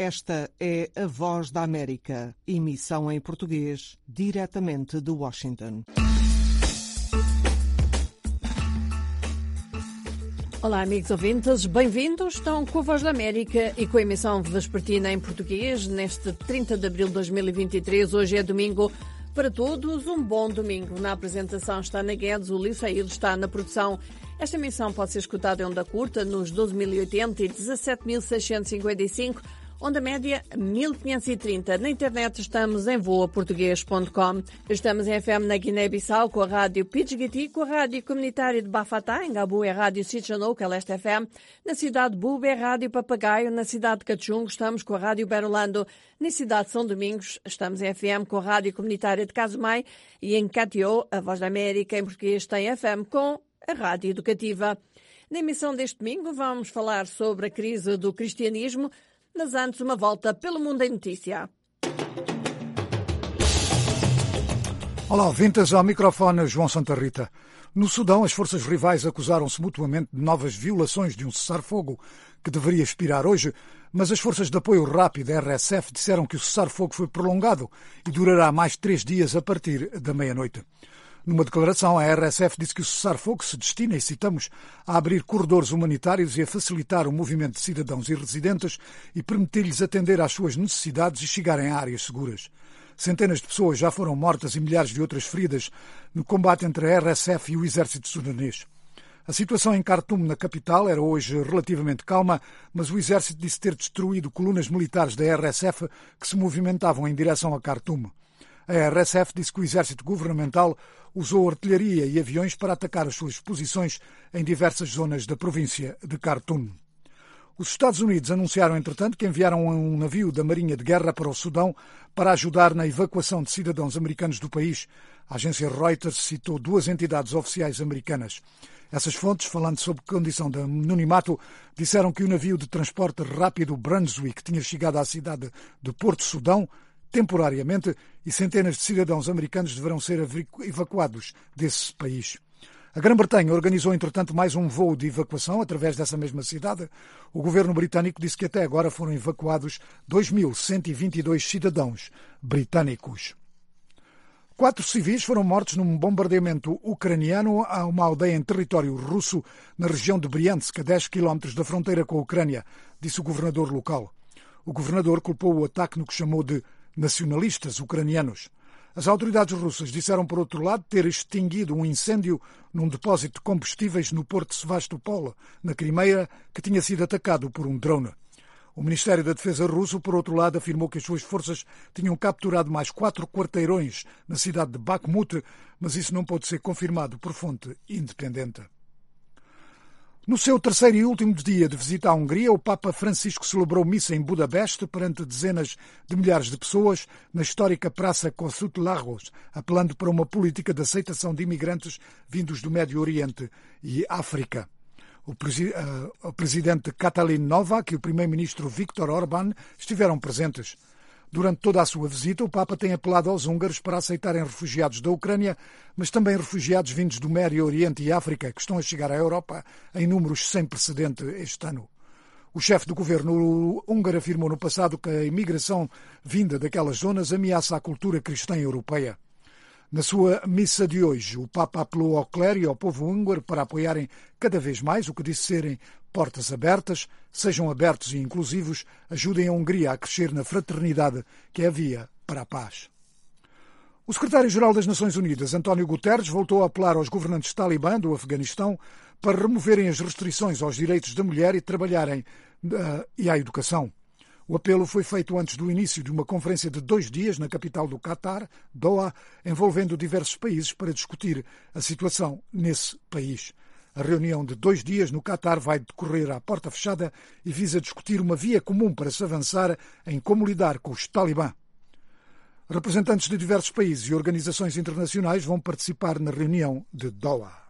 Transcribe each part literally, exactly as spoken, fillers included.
Esta é a Voz da América, emissão em português, diretamente de Washington. Olá, amigos ouvintes, bem-vindos. Estão com a Voz da América e com a emissão vespertina em português neste trinta de abril de dois mil e vinte e três. Hoje é domingo. Para todos, um bom domingo. Na apresentação está Ana Guedes, o Liu Saído está na produção. Esta emissão pode ser escutada em onda curta nos doze mil e oitenta e dezassete mil seiscentos e cinquenta e cinco, onda média mil quinhentos e trinta. Na internet estamos em voa português ponto com. Estamos em F M na Guiné-Bissau com a rádio Pidgiti, com a rádio comunitária de Bafatá, em Gabu é a rádio Sitchanou, Leste F M. Na cidade de Buba é a rádio Papagaio. Na cidade de Cachungo estamos com a rádio Berolando. Na cidade de São Domingos estamos em F M com a rádio comunitária de Casumai. E em Catió, a Voz da América em português tem F M com a rádio educativa. Na emissão deste domingo vamos falar sobre a crise do cristianismo, mas antes uma volta pelo mundo em notícia. Olá, ouvintes, ao microfone João Santa Rita. No Sudão, as forças rivais acusaram-se mutuamente de novas violações de um cessar-fogo que deveria expirar hoje, mas as forças de apoio rápido, R S F, disseram que o cessar-fogo foi prolongado e durará mais três dias a partir da meia-noite. Numa declaração, a R S F disse que o cessar-fogo se destina, e citamos, a abrir corredores humanitários e a facilitar o movimento de cidadãos e residentes e permitir-lhes atender às suas necessidades e chegarem a áreas seguras. Centenas de pessoas já foram mortas e milhares de outras feridas no combate entre a R S F e o exército sudanês. A situação em Khartoum, na capital, era hoje relativamente calma, mas o exército disse ter destruído colunas militares da R S F que se movimentavam em direção a Khartoum. A R S F disse que o exército governamental usou artilharia e aviões para atacar as suas posições em diversas zonas da província de Khartoum. Os Estados Unidos anunciaram, entretanto, que enviaram um navio da Marinha de Guerra para o Sudão para ajudar na evacuação de cidadãos americanos do país. A agência Reuters citou duas entidades oficiais americanas. Essas fontes, falando sobre condição de anonimato, disseram que o navio de transporte rápido Brunswick tinha chegado à cidade de Porto Sudão temporariamente e centenas de cidadãos americanos deverão ser evacuados desse país. A Grã-Bretanha organizou, entretanto, mais um voo de evacuação através dessa mesma cidade. O governo britânico disse que até agora foram evacuados dois mil cento e vinte e dois cidadãos britânicos. Quatro civis foram mortos num bombardeamento ucraniano a uma aldeia em território russo na região de Briansk, a dez quilómetros da fronteira com a Ucrânia, disse o governador local. O governador culpou o ataque no que chamou de nacionalistas ucranianos. As autoridades russas disseram, por outro lado, ter extinguido um incêndio num depósito de combustíveis no porto de Sevastopol, na Crimeia, que tinha sido atacado por um drone. O Ministério da Defesa russo, por outro lado, afirmou que as suas forças tinham capturado mais quatro quarteirões na cidade de Bakhmut, mas isso não pode ser confirmado por fonte independente. No seu terceiro e último dia de visita à Hungria, o Papa Francisco celebrou missa em Budapeste perante dezenas de milhares de pessoas na histórica Praça Kossuth Lagos, apelando para uma política de aceitação de imigrantes vindos do Médio Oriente e África. O, presi- uh, o presidente Katalin Novak e o primeiro-ministro Viktor Orbán estiveram presentes. Durante toda a sua visita, o Papa tem apelado aos húngaros para aceitarem refugiados da Ucrânia, mas também refugiados vindos do Médio Oriente e África, que estão a chegar à Europa em números sem precedente este ano. O chefe do governo húngaro afirmou no passado que a imigração vinda daquelas zonas ameaça a cultura cristã europeia. Na sua missa de hoje, o Papa apelou ao clero e ao povo húngaro para apoiarem cada vez mais o que disse serem portas abertas, sejam abertos e inclusivos, ajudem a Hungria a crescer na fraternidade que é a via para a paz. O secretário-geral das Nações Unidas, António Guterres, voltou a apelar aos governantes talibã do Afeganistão para removerem as restrições aos direitos da mulher e trabalharem uh, e à educação. O apelo foi feito antes do início de uma conferência de dois dias na capital do Catar, Doha, envolvendo diversos países para discutir a situação nesse país. A reunião de dois dias no Catar vai decorrer à porta fechada e visa discutir uma via comum para se avançar em como lidar com os talibã. Representantes de diversos países e organizações internacionais vão participar na reunião de Doha.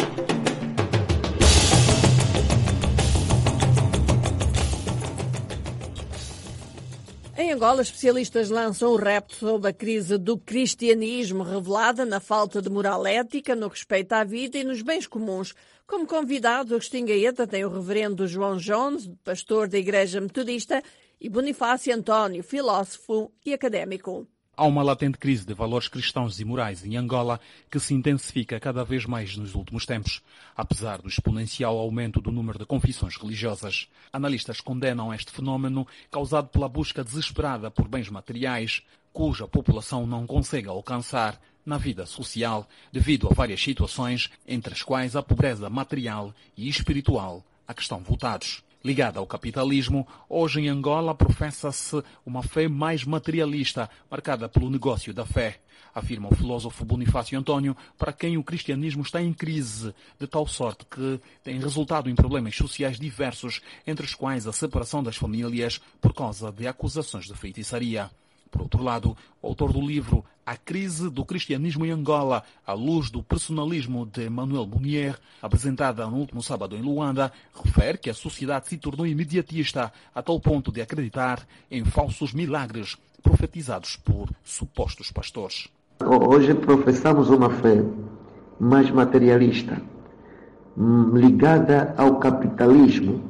Em Angola, especialistas lançam o repto sobre a crise do cristianismo revelada na falta de moral ética, no respeito à vida e nos bens comuns. Como convidado, Agostinho Gaeta tem o reverendo João Jones, pastor da Igreja Metodista, e Bonifácio António, filósofo e académico. Há uma latente crise de valores cristãos e morais em Angola que se intensifica cada vez mais nos últimos tempos, apesar do exponencial aumento do número de confissões religiosas. Analistas condenam este fenómeno causado pela busca desesperada por bens materiais, cuja população não consegue alcançar na vida social devido a várias situações, entre as quais a pobreza material e espiritual a que estão voltados. Ligada ao capitalismo, hoje em Angola professa-se uma fé mais materialista, marcada pelo negócio da fé, afirma o filósofo Bonifácio António, para quem o cristianismo está em crise, de tal sorte que tem resultado em problemas sociais diversos, entre os quais a separação das famílias por causa de acusações de feitiçaria. Por outro lado, o autor do livro A Crise do Cristianismo em Angola, à luz do personalismo de Emmanuel Mounier, apresentada no último sábado em Luanda, refere que a sociedade se tornou imediatista a tal ponto de acreditar em falsos milagres profetizados por supostos pastores. Hoje professamos uma fé mais materialista, ligada ao capitalismo,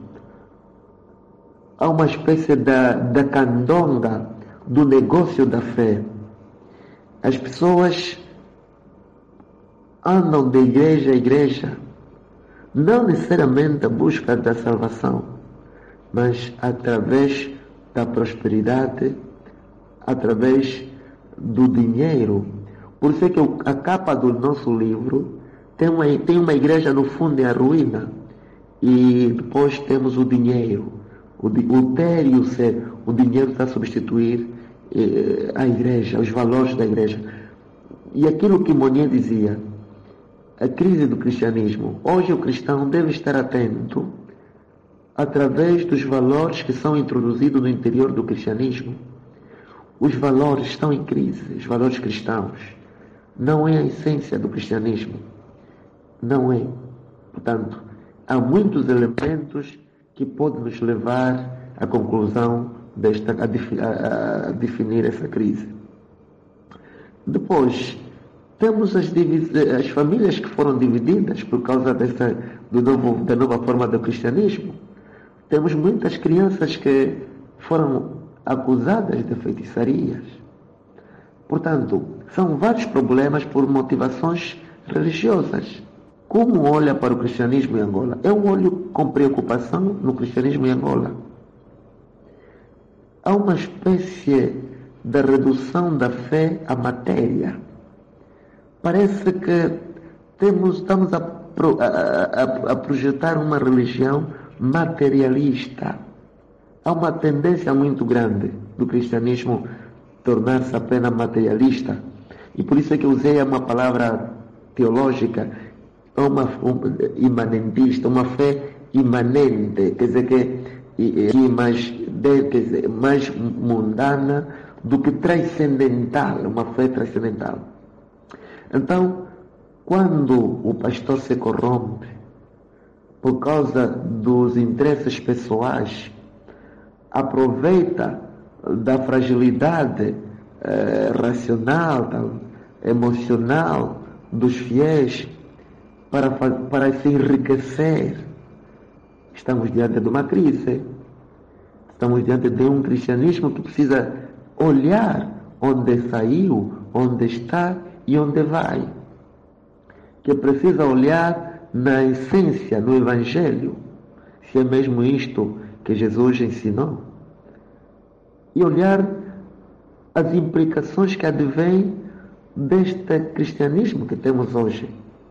a uma espécie da, da candonga do negócio da fé. As pessoas andam de igreja a igreja, não necessariamente à busca da salvação, mas através da prosperidade, através do dinheiro. Por isso é que a capa do nosso livro tem uma, tem uma igreja no fundo em ruína, e depois temos o dinheiro. O, o ter e o ser, o dinheiro está a substituir eh, a igreja, os valores da igreja. E aquilo que Mounier dizia, a crise do cristianismo. Hoje o cristão deve estar atento através dos valores que são introduzidos no interior do cristianismo. Os valores estão em crise, os valores cristãos. Não é a essência do cristianismo. Não é. Portanto, há muitos elementos que podem nos levar à conclusão desta, a, defi, a, a definir essa crise. Depois, temos as, as famílias que foram divididas por causa dessa, do novo, da nova forma do cristianismo. Temos muitas crianças que foram acusadas de feitiçarias. Portanto, são vários problemas por motivações religiosas. Como olha para o cristianismo em Angola? Eu olho com preocupação no cristianismo em Angola. Há uma espécie de redução da fé à matéria. Parece que temos, estamos a, a, a, a projetar uma religião materialista. Há uma tendência muito grande do cristianismo tornar-se apenas materialista. E por isso é que eu usei uma palavra teológica, uma, uma imanentista, uma fé imanente, quer dizer, que, que mais, de, quer dizer, mais mundana do que transcendental, uma fé transcendental. Então, quando o pastor se corrompe por causa dos interesses pessoais, aproveita da fragilidade eh, racional, da, emocional dos fiéis para, para se enriquecer, estamos diante de uma crise. Estamos diante de um cristianismo que precisa olhar onde saiu, onde está e onde vai. Que precisa olhar na essência, no Evangelho, se é mesmo isto que Jesus ensinou. E olhar as implicações que advêm deste cristianismo que temos hoje.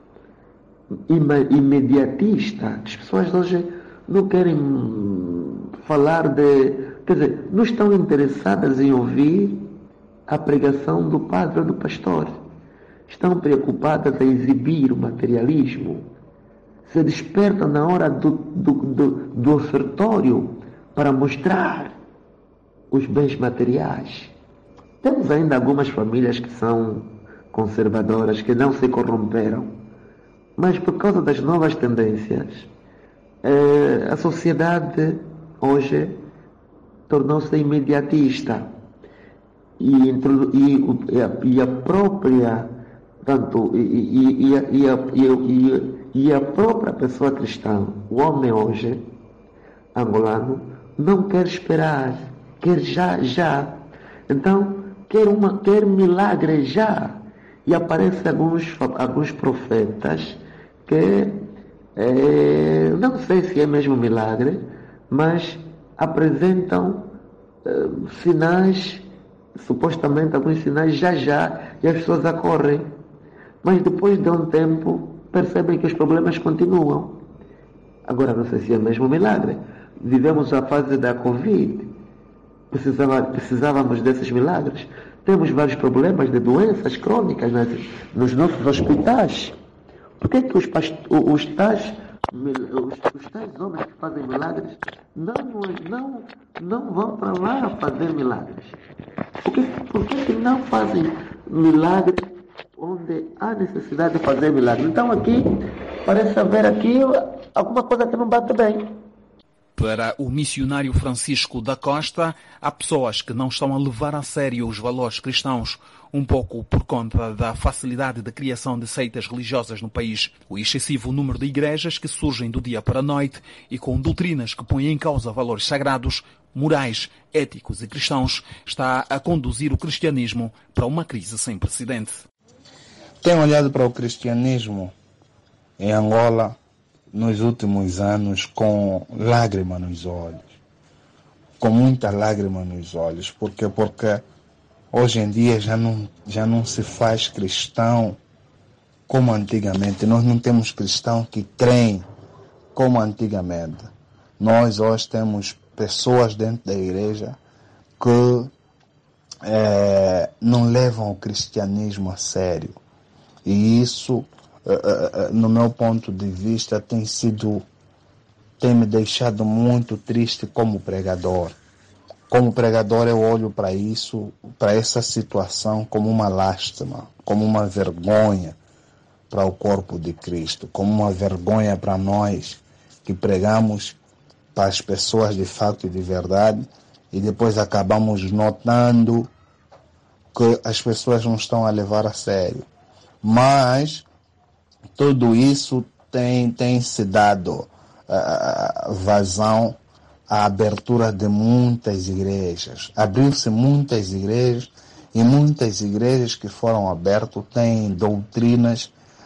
Imediatista. As pessoas hoje não querem falar de... Quer dizer, não estão interessadas em ouvir a pregação do padre ou do pastor. Estão preocupadas em exibir o materialismo. Se despertam na hora do, do, do, do ofertório para mostrar os bens materiais. Temos ainda algumas famílias que são conservadoras, que não se corromperam. Mas por causa das novas tendências, eh, a sociedade hoje tornou-se imediatista. E, e, e, a, e a própria, tanto, e, e, e, a, e, a, e, e a própria pessoa cristã, o homem hoje, angolano, não quer esperar, quer já, já. Então, quer, uma, quer milagre já. E aparecem alguns, alguns profetas que, é, não sei se é mesmo milagre, mas apresentam é, sinais, supostamente alguns sinais já já, e as pessoas acorrem. Mas depois de um tempo, percebem que os problemas continuam. Agora, não sei se é mesmo milagre. Vivemos a fase da Covid. Precisava, precisávamos desses milagres. Temos vários problemas de doenças crônicas nas, nos nossos hospitais. Por que, que os, os, tais, os, os tais homens que fazem milagres não, não, não vão para lá fazer milagres? Por que, por que, que não fazem milagres onde há necessidade de fazer milagres? Então aqui, parece haver aqui alguma coisa que não bate bem. Para o missionário Francisco da Costa, há pessoas que não estão a levar a sério os valores cristãos, um pouco por conta da facilidade de criação de seitas religiosas no país, o excessivo número de igrejas que surgem do dia para a noite e com doutrinas que põem em causa valores sagrados, morais, éticos e cristãos, está a conduzir o cristianismo para uma crise sem precedente. Tenho olhado para o cristianismo em Angola nos últimos anos com lágrima nos olhos, com muita lágrima nos olhos, porque porque hoje em dia já não já não se faz cristão como antigamente. Nós não temos cristão que creem como antigamente. Nós hoje temos pessoas dentro da igreja que é, não levam o cristianismo a sério, e isso, no meu ponto de vista, tem sido, tem me deixado muito triste como pregador. Como pregador, eu olho para isso, para essa situação como uma lástima, como uma vergonha para o corpo de Cristo, como uma vergonha para nós que pregamos para as pessoas de fato e de verdade, e depois acabamos notando que as pessoas não estão a levar a sério. Mas tudo isso tem, tem se dado uh, vazão à abertura de muitas igrejas. Abriu-se muitas igrejas, e muitas igrejas que foram abertas têm doutrinas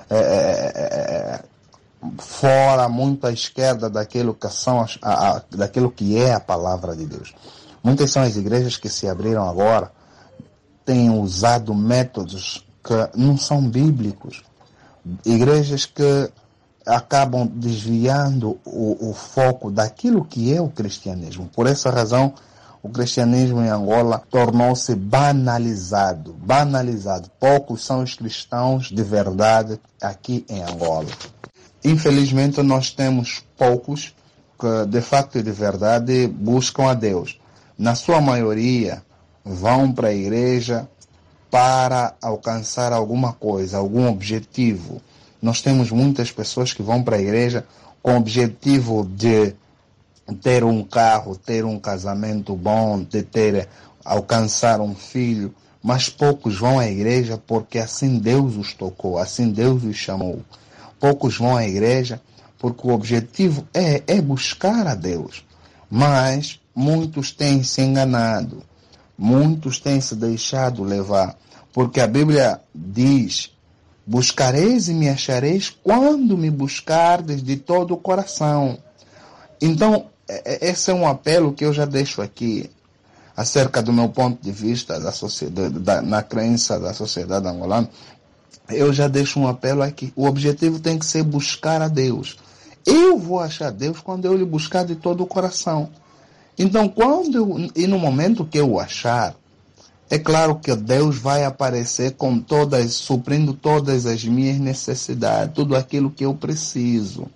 uh, uh, fora, muito à esquerda daquilo que, são as, a, a, daquilo que é a palavra de Deus. Muitas são as igrejas que se abriram agora, têm usado métodos que não são bíblicos. Igrejas que acabam desviando o, o foco daquilo que é o cristianismo. Por essa razão, o cristianismo em Angola tornou-se banalizado. Banalizado. Poucos são os cristãos de verdade aqui em Angola. Infelizmente, nós temos poucos que, de facto e de verdade, buscam a Deus. Na sua maioria, vão para a igreja para alcançar alguma coisa, algum objetivo. Nós temos muitas pessoas que vão para a igreja com o objetivo de ter um carro, ter um casamento bom, de ter, alcançar um filho, mas poucos vão à igreja porque assim Deus os tocou, assim Deus os chamou. Poucos vão à igreja porque o objetivo é, é buscar a Deus, mas muitos têm se enganado, muitos têm se deixado levar, porque a Bíblia diz: buscareis e me achareis quando me buscardes de todo o coração. Então, esse é um apelo que eu já deixo aqui acerca do meu ponto de vista da sociedade, da, na crença da sociedade angolana. Eu já deixo um apelo aqui. O objetivo tem que ser buscar a Deus. Eu vou achar Deus quando eu lhe buscar de todo o coração. Então, quando eu, e no momento que eu o achar, é claro que Deus vai aparecer com todas, suprindo todas as minhas necessidades, tudo aquilo que eu preciso.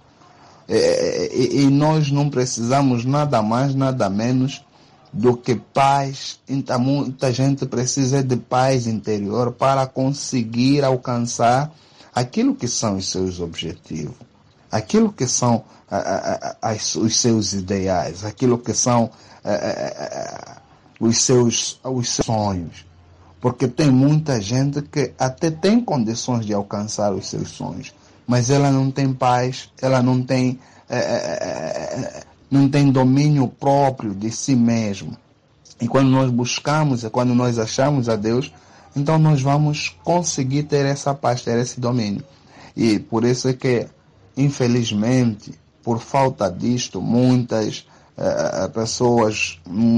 É, e, e nós não precisamos nada mais, nada menos do que paz. Então, muita gente precisa de paz interior para conseguir alcançar aquilo que são os seus objetivos, aquilo que são a, a, a, os seus ideais, aquilo que são a, a, a, os, seus, os seus sonhos. Porque tem muita gente que até tem condições de alcançar os seus sonhos, mas ela não tem paz, ela não tem, é, é, não tem domínio próprio de si mesmo. E quando nós buscamos, e quando nós achamos a Deus, então nós vamos conseguir ter essa paz, ter esse domínio. E por isso é que, infelizmente, por falta disto, muitas uh, pessoas,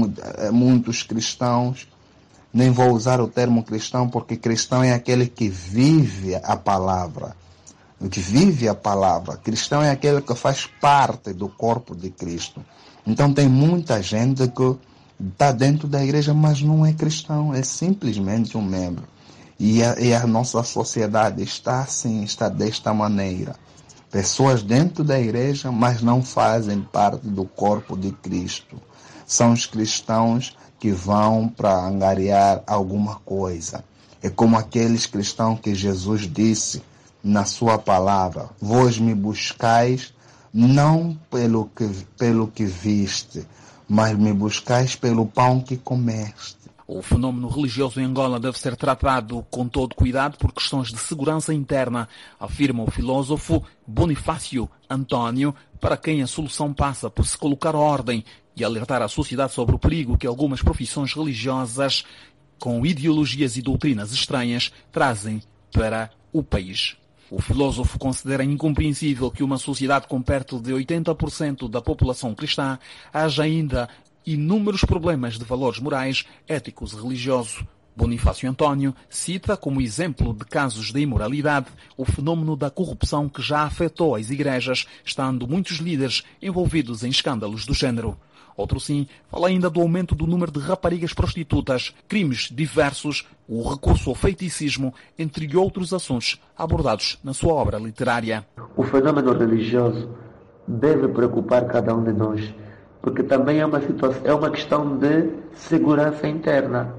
muitos cristãos, nem vou usar o termo cristão, porque cristão é aquele que vive a palavra, que vive a palavra. Cristão é aquele que faz parte do corpo de Cristo. Então tem muita gente que está dentro da igreja, mas não é cristão, é simplesmente um membro. E a, e a nossa sociedade está assim, está desta maneira. Pessoas dentro da igreja, mas não fazem parte do corpo de Cristo. São os cristãos que vão para angariar alguma coisa. É como aqueles cristãos que Jesus disse na sua palavra: vós me buscais não pelo que, pelo que viste, mas me buscais pelo pão que comeste. O fenômeno religioso em Angola deve ser tratado com todo cuidado por questões de segurança interna, afirma o filósofo Bonifácio Antônio, para quem a solução passa por se colocar ordem e alertar a sociedade sobre o perigo que algumas profissões religiosas com ideologias e doutrinas estranhas trazem para o país. O filósofo considera incompreensível que uma sociedade com perto de oitenta por cento da população cristã haja ainda inúmeros problemas de valores morais, éticos e religiosos. Bonifácio Antônio cita como exemplo de casos de imoralidade o fenômeno da corrupção que já afetou as igrejas, estando muitos líderes envolvidos em escândalos do género. Outro sim, fala ainda do aumento do número de raparigas prostitutas, crimes diversos, o recurso ao feiticismo, entre outros assuntos abordados na sua obra literária. O fenômeno religioso deve preocupar cada um de nós, porque também é uma situação, é uma questão de segurança interna.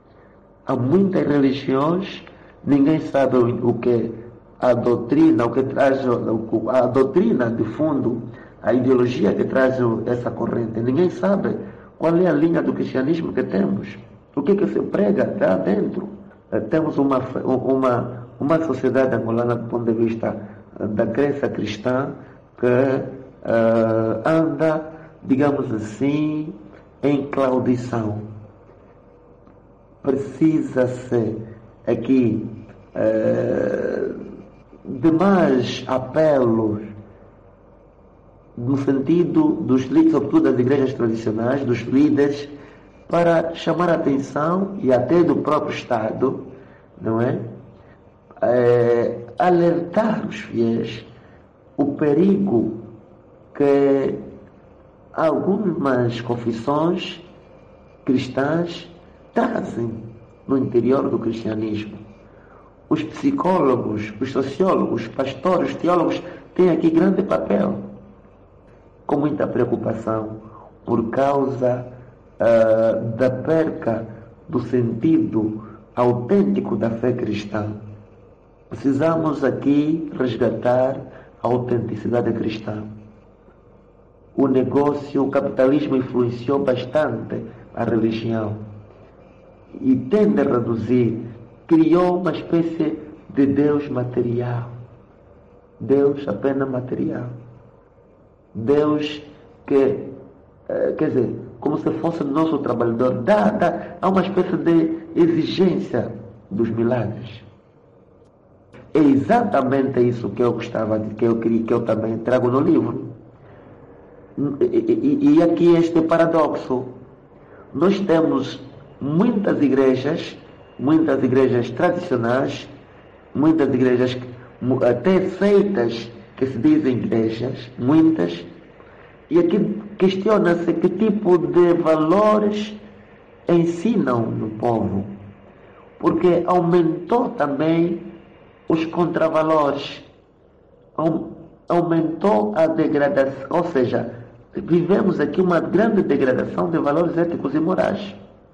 Há muitas religiões, ninguém sabe o que a doutrina, o que traz a doutrina de fundo, a ideologia que traz essa corrente. Ninguém sabe qual é a linha do cristianismo que temos, o que que se prega lá dentro. Temos uma uma uma sociedade angolana do ponto de vista da crença cristã que uh, anda, digamos assim, em claudição. Precisa-se aqui uh, de mais apelos no sentido dos líderes, sobretudo das igrejas tradicionais, dos líderes, para chamar a atenção, e até do próprio Estado, não é? é alertar os fiéis o perigo que algumas confissões cristãs trazem no interior do cristianismo. Os psicólogos, os sociólogos, os pastores, os teólogos têm aqui grande papel, com muita preocupação por causa uh, da perca do sentido autêntico da fé cristã. Precisamos aqui resgatar a autenticidade cristã. O negócio, o capitalismo influenciou bastante a religião e tende a reduzir, criou uma espécie de Deus material. Deus apenas material. Deus que, quer dizer, como se fosse nosso trabalhador, dá, dá, há uma espécie de exigência dos milagres. É exatamente isso que eu gostava de, que eu queria, que eu também trago no livro. E, e, e aqui este paradoxo. Nós temos muitas igrejas, muitas igrejas tradicionais, muitas igrejas até seitas que se dizem igrejas, muitas, e aqui questiona-se que tipo de valores ensinam no povo, porque aumentou também os contravalores, aumentou a degradação, ou seja, vivemos aqui uma grande degradação de valores éticos e morais.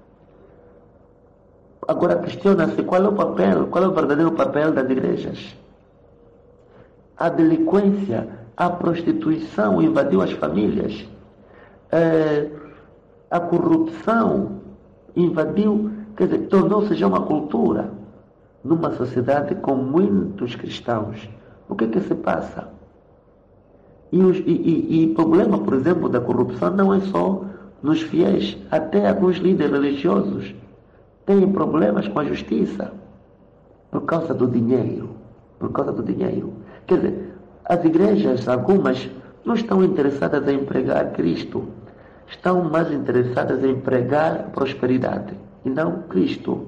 Agora questiona-se qual é o papel, qual é o verdadeiro papel das igrejas. A delinquência, a prostituição invadiu as famílias, é, a corrupção invadiu, quer dizer, tornou-se já uma cultura numa sociedade com muitos cristãos. O que é que se passa? E o e, e, e problema, por exemplo, da corrupção não é só nos fiéis, até alguns líderes religiosos têm problemas com a justiça por causa do dinheiro. Por causa do dinheiro. Quer dizer, as igrejas, algumas, não estão interessadas em pregar Cristo. Estão mais interessadas em pregar prosperidade e não Cristo.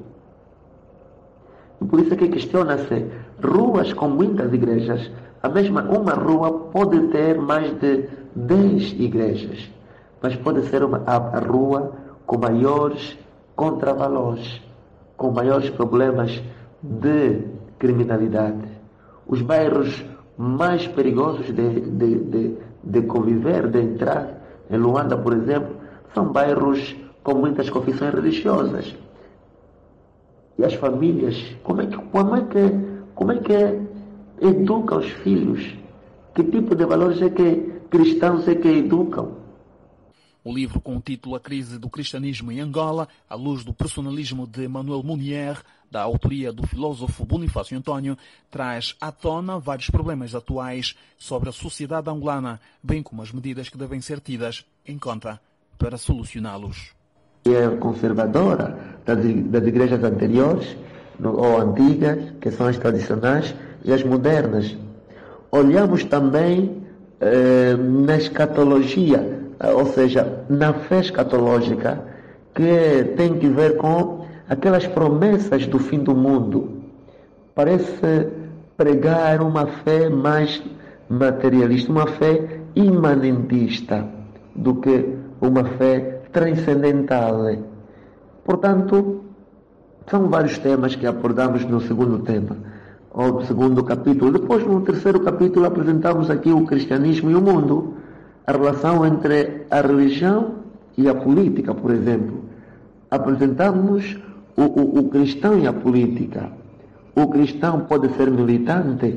E por isso é que questiona-se ruas com muitas igrejas. A mesma, uma rua pode ter mais de dez igrejas, mas pode ser uma, a, a rua com maiores contravalores, com maiores problemas de criminalidade. Os bairros mais perigosos de, de, de, de conviver, de entrar, em Luanda, por exemplo, são bairros com muitas confissões religiosas. E as famílias, como é que, como é que, como é que educam os filhos? Que tipo de valores é que cristãos é que educam? O livro com o título A Crise do Cristianismo em Angola, à luz do personalismo de Manuel Munier, da autoria do filósofo Bonifácio Antônio, traz à tona vários problemas atuais sobre a sociedade angolana, bem como as medidas que devem ser tidas em conta para solucioná-los. É conservadora das, das igrejas anteriores, ou antigas, que são as tradicionais, e as modernas. Olhamos também eh, na escatologia, ou seja, na fé escatológica, que tem que ver com aquelas promessas do fim do mundo. Parece pregar uma fé mais materialista, uma fé imanentista, do que uma fé transcendental. Portanto, são vários temas que abordamos no segundo tema, ou no segundo capítulo. Depois, no terceiro capítulo, apresentamos aqui o cristianismo e o mundo, a relação entre a religião e a política, por exemplo. Apresentamos o, o, o cristão e a política. O cristão pode ser militante,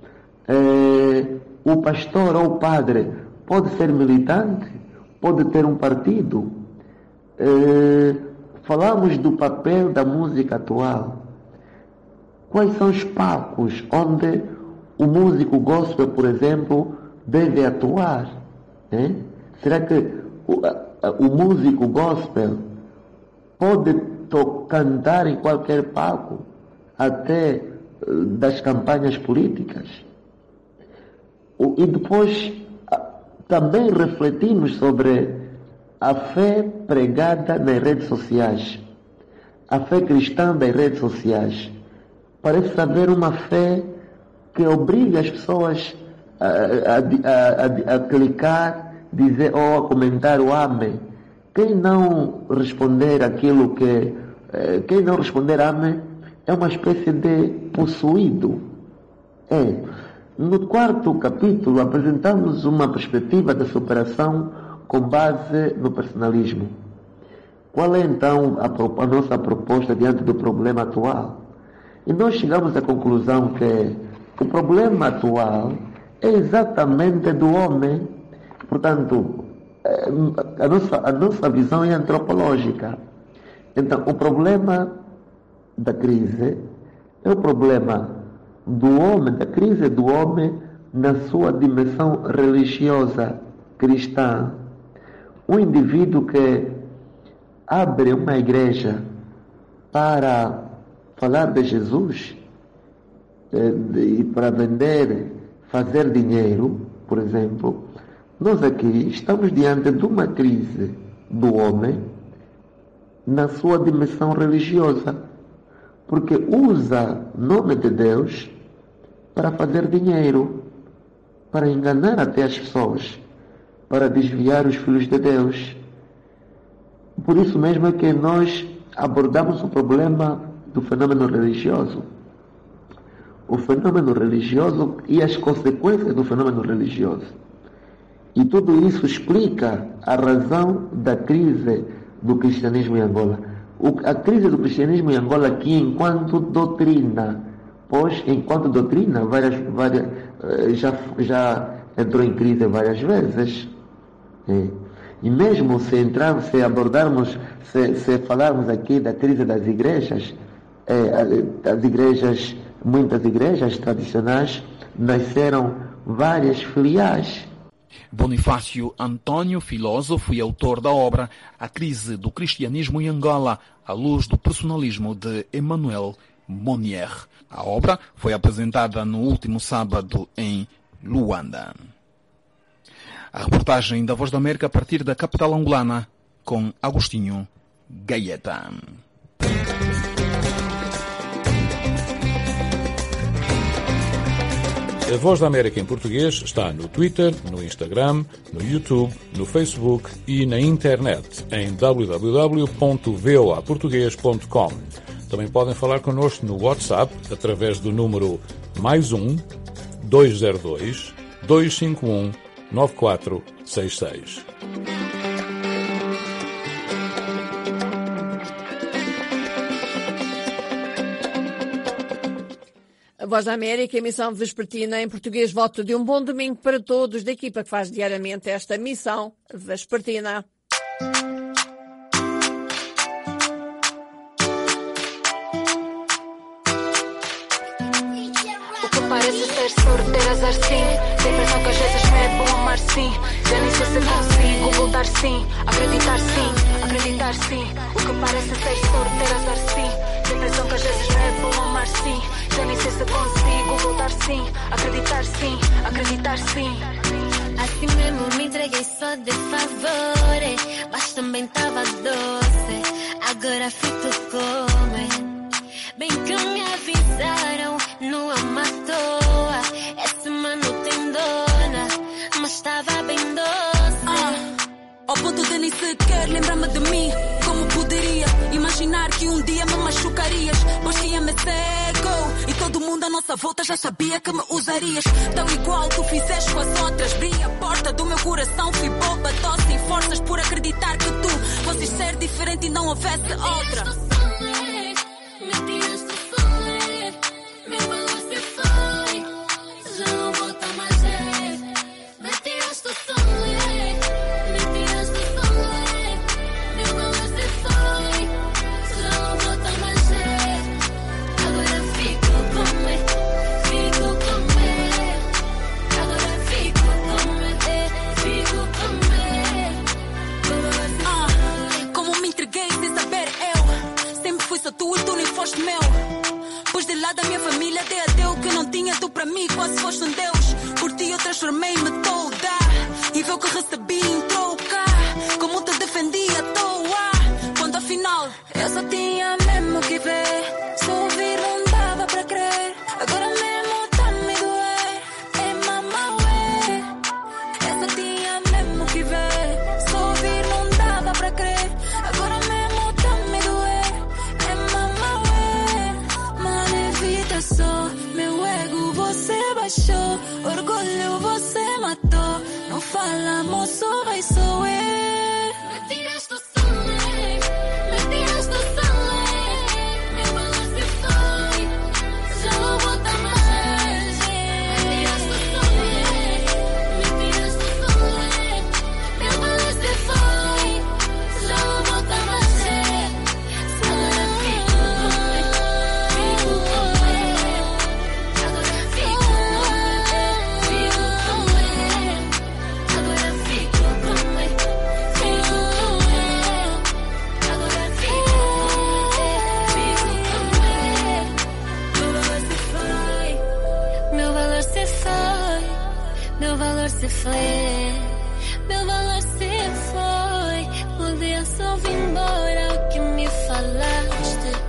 é, o pastor ou o padre pode ser militante, pode ter um partido. É, falamos do papel da música atual. Quais são os palcos onde o músico gospel, por exemplo, deve atuar? É? Será que o, a, o músico gospel pode to, cantar em qualquer palco, até uh, das campanhas políticas? O, e depois a, também refletimos sobre a fé pregada nas redes sociais, a fé cristã das redes sociais. Parece haver uma fé que obriga as pessoas a, a, a, a clicar, dizer, ou a comentar o amém. Quem não responder aquilo que... Quem não responder amém é uma espécie de possuído. É. No quarto capítulo apresentamos uma perspectiva da superação com base no personalismo. Qual é então a, a nossa proposta diante do problema atual? E nós chegamos à conclusão que o problema atual é exatamente do homem. Portanto, a nossa, a nossa visão é antropológica. Então, o problema da crise é o problema do homem, da crise do homem na sua dimensão religiosa, cristã. Um indivíduo que abre uma igreja para falar de Jesus e para vender, fazer dinheiro, por exemplo, nós aqui estamos diante de uma crise do homem na sua dimensão religiosa, porque usa o nome de Deus para fazer dinheiro, para enganar até as pessoas, para desviar os filhos de Deus. Por isso mesmo é que nós abordamos o problema do fenômeno religioso. O fenômeno religioso e as consequências do fenômeno religioso. E tudo isso explica a razão da crise do cristianismo em Angola. O, a crise do cristianismo em Angola aqui enquanto doutrina, pois enquanto doutrina várias, várias, já, já entrou em crise várias vezes. É. E mesmo se entrar, se abordarmos, se, se falarmos aqui da crise das igrejas, é, as igrejas, muitas igrejas tradicionais nasceram várias filiais. Bonifácio Antônio, filósofo e autor da obra A Crise do Cristianismo em Angola, à luz do personalismo de Emmanuel Monnier. A obra foi apresentada no último sábado em Luanda. A reportagem da Voz da América a partir da capital angolana, com Agostinho Gaeta. A Voz da América em português está no Twitter, no Instagram, no YouTube, no Facebook e na internet em w w w ponto voa português ponto com. Também podem falar connosco no WhatsApp através do número mais um, dois zero dois, dois cinco um, nove quatro seis seis. A Voz da América, emissão vespertina em português. Voto de um bom domingo para todos da equipa que faz diariamente esta missão vespertina. O que parece ser sorte ter azar sim. Tem impressão que às vezes não é bom amar sim. Já nem sei se consigo voltar sim. Acreditar sim, acreditar sim. O que parece ser sorte ter azar sim. Tem impressão que às vezes não é bom amar sim. Já nem sei se consigo voltar sim. Acreditar sim, acreditar sim. Assim mesmo me entreguei só de favores, mas também tava doce. Agora fico como bem que me avisaram, não ama à toa. Esse mano tem dona, mas tava bem doce. Ah, ao ponto de nem sequer lembrar-me de mim. Como poderia imaginar que um dia me machucarias? Pois tinha-me cego e todo mundo à nossa volta já sabia que me usarias. Tão igual tu fizeste com as outras. Abri a porta do meu coração, fui boba, tô sem forças por acreditar que tu fosses ser diferente e não houvesse outra. Meu. Pois de lá da minha família dei a Deus que não tinha tu para mim, quase foste um Deus. Por ti eu transformei-me toda e vê o que recebi em troca. Como te defendi à toa, quando afinal eu só tinha mesmo que ver. Só ouvir não dava para crer. Agora mesmo tá me doer. É mamaué. Eu só tinha mesmo que ver. Só ouvir não dava para crer. Agora mesmo tá me doer. É mamaué. Só meu ego você baixou, orgulho você matou. Não fala moço, vai sou eu. Me tiraste o sangue, me tiraste o sangue. Meu balance foi, já não volta mais. Me tiraste o sangue, me tiraste o sangue. Meu balance foi, já não volta mais. Meu valor se foi, meu valor se foi. Podia só vir embora o que me falaste.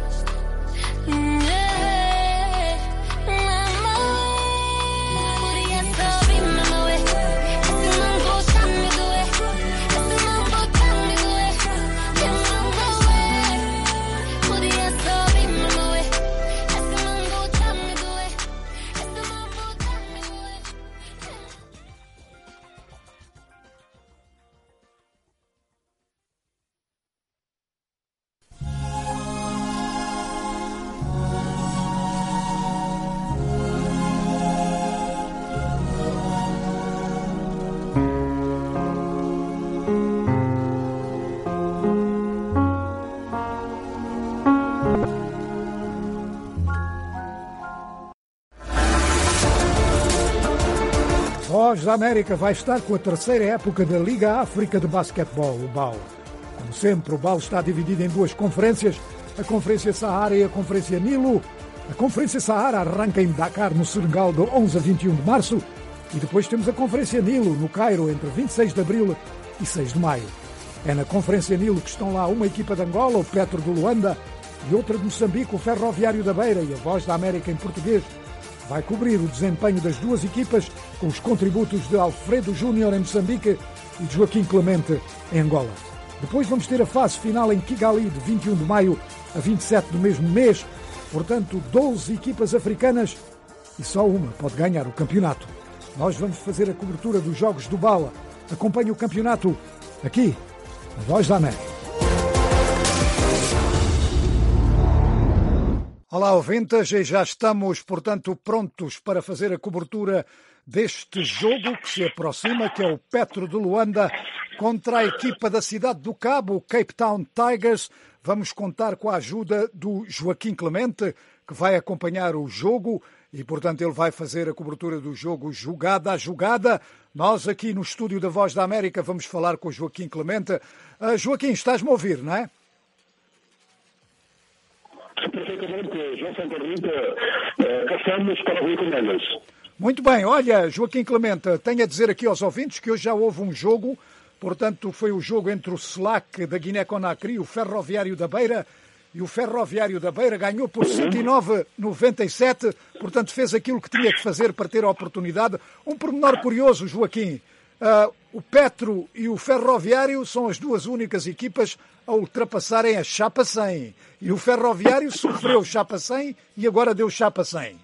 da América vai estar com a terceira época da Liga África de Basquetebol, o B A L. Como sempre, o B A L está dividido em duas conferências, a Conferência Sahara e a Conferência Nilo. A Conferência Sahara arranca em Dakar, no Senegal, de onze a vinte e um de março, e depois temos a Conferência Nilo, no Cairo, entre vinte e seis de abril e seis de maio. É na Conferência Nilo que estão lá uma equipa de Angola, o Petro do Luanda, e outra de Moçambique, o Ferroviário da Beira, e a Voz da América em português vai cobrir o desempenho das duas equipas com os contributos de Alfredo Júnior em Moçambique e de Joaquim Clemente em Angola. Depois vamos ter a fase final em Kigali de vinte e um de maio a vinte e sete do mesmo mês, portanto doze equipas africanas e só uma pode ganhar o campeonato. Nós vamos fazer a cobertura dos jogos do B A L. Acompanhe o campeonato aqui, na Voz da América. Olá, ouvintes, e já estamos, portanto, prontos para fazer a cobertura deste jogo que se aproxima, que é o Petro de Luanda contra a equipa da cidade do Cabo, o Cape Town Tigers. Vamos contar com a ajuda do Joaquim Clemente, que vai acompanhar o jogo e, portanto, ele vai fazer a cobertura do jogo jogada a jogada. Nós aqui no estúdio da Voz da América vamos falar com o Joaquim Clemente. Uh, Joaquim, estás-me a ouvir, não é? Perfeitamente, João Santa Rita, cá estamos para ouvir com elas. Muito bem, olha, Joaquim Clemente, tenho a dizer aqui aos ouvintes que hoje já houve um jogo, portanto foi o jogo entre o S L A C da Guiné-Conakry e o Ferroviário da Beira, e o Ferroviário da Beira ganhou por cento e nove a noventa e sete, portanto fez aquilo que tinha que fazer para ter a oportunidade. Um pormenor curioso, Joaquim, uh, o Petro e o Ferroviário são as duas únicas equipas a ultrapassarem a chapa cem. E o Ferroviário sofreu chapa cem e agora deu chapa cem.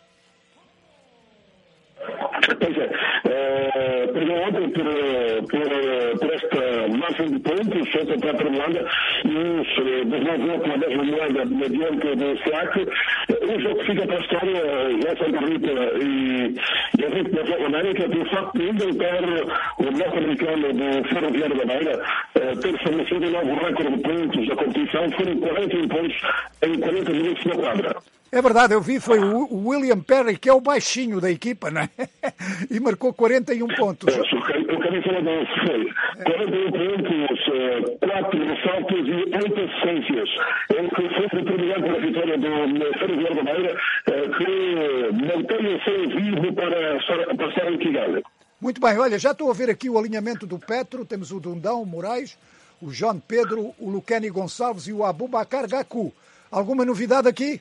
Pois é. Uh, perdão ontem por, por, por esta margem de pontos, feita para a Tremolanda, e os desenvolveu com a mesma moeda mediante do S L A C. O jogo fica para a história, já Santa Rita e, e a gente da Voz da América, pelo facto de inventar o norte-americano do Ferroviário da Beira, uh, ter estabelecido um novo recorde de pontos da competição. Foram quarenta e um pontos em quarenta minutos na quadra. É verdade, eu vi, foi o William Perry, que é o baixinho da equipa, não é? E marcou quarenta e um pontos. O camisa não foi. quarenta e um pontos, quatro ressaltos e oito assistências. Ele que foi determinante para a vitória do Ferroviário da Beira, que mantém o seu vivo para passar em Kigali. Muito bem, olha, já estou a ver aqui o alinhamento do Petro. Temos o Dundão Moraes, o João Pedro, o Luqueni Gonçalves e o Abubakar Gaku. Alguma novidade aqui?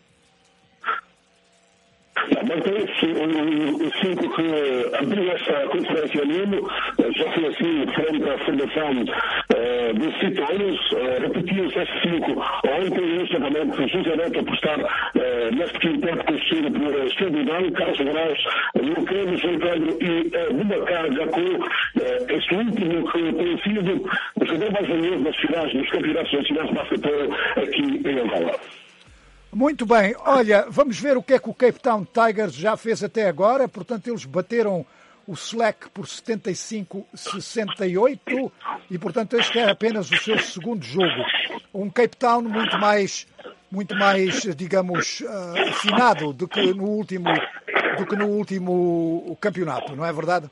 Mantém-se o cinco que abriu esta conferência Nilo, já foi assim frente à Fundação uh, dos Citones, uh, repetiu-se esse cinco ontem, justamente justamente a postar uh, neste quinteto construído por Estudidão, Carlos Graus, Lucano, João Pedro e Abubakar Gaku, uh, este último que tem sido o jogador mais valioso das finais dos campeonatos nacionais de basquetebol aqui em Angola. Muito bem, olha, vamos ver o que é que o Cape Town Tigers já fez até agora. Portanto, eles bateram o S L A C por setenta e cinco a sessenta e oito e, portanto, este é apenas o seu segundo jogo. Um Cape Town muito mais, muito mais, digamos, afinado do que no último, do que no último campeonato, não é verdade?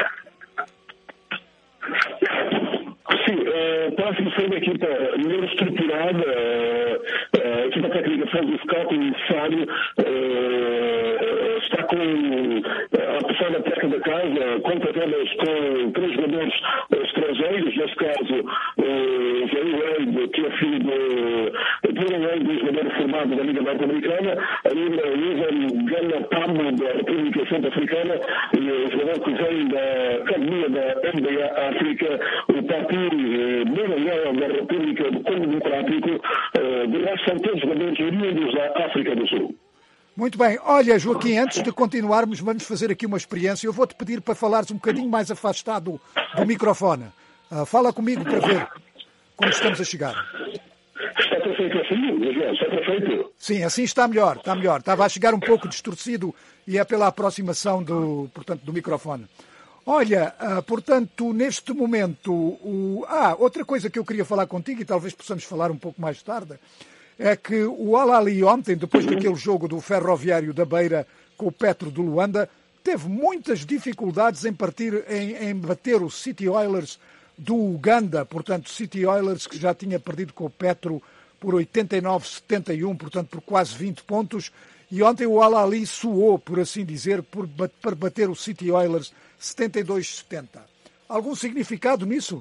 Sim, uh, parece-me ser uma equipa melhor estruturada, uh, a equipa técnica fez o scouting necessário, uh, está com uh, a pessoa da técnica da casa, conta apenas com três jogadores estrangeiros, neste caso o Jerry Wade, que é filho de Jerry Wade, um jogador formado da Liga Norte-Americana, ainda Ivan Gana Pamo, da República Centro-Africana, e o jogador que vem da Academia da N B A África, o Papi Moranhão, da República do Congo Democrático. De resto, são todos jogadores oriundos da África do Sul. Muito bem. Olha, Joaquim, antes de continuarmos, vamos fazer aqui uma experiência. Eu vou-te pedir para falares um bocadinho mais afastado do microfone. Uh, fala comigo para ver como estamos a chegar. Está perfeito assim, João? Está perfeito? Sim, assim está melhor, está melhor. Estava a chegar um pouco distorcido e é pela aproximação do, portanto, do microfone. Olha, uh, portanto, neste momento... O... Ah, outra coisa que eu queria falar contigo, e talvez possamos falar um pouco mais tarde, é que o Al Ahly ontem, depois daquele jogo do Ferroviário da Beira com o Petro do Luanda, teve muitas dificuldades em, partir, em, em bater o City Oilers do Uganda, portanto, City Oilers que já tinha perdido com o Petro por oitenta e nove a setenta e um, portanto, por quase vinte pontos. E ontem o Al Ahly suou, por assim dizer, por, para bater o City Oilers setenta e dois a setenta. Algum significado nisso?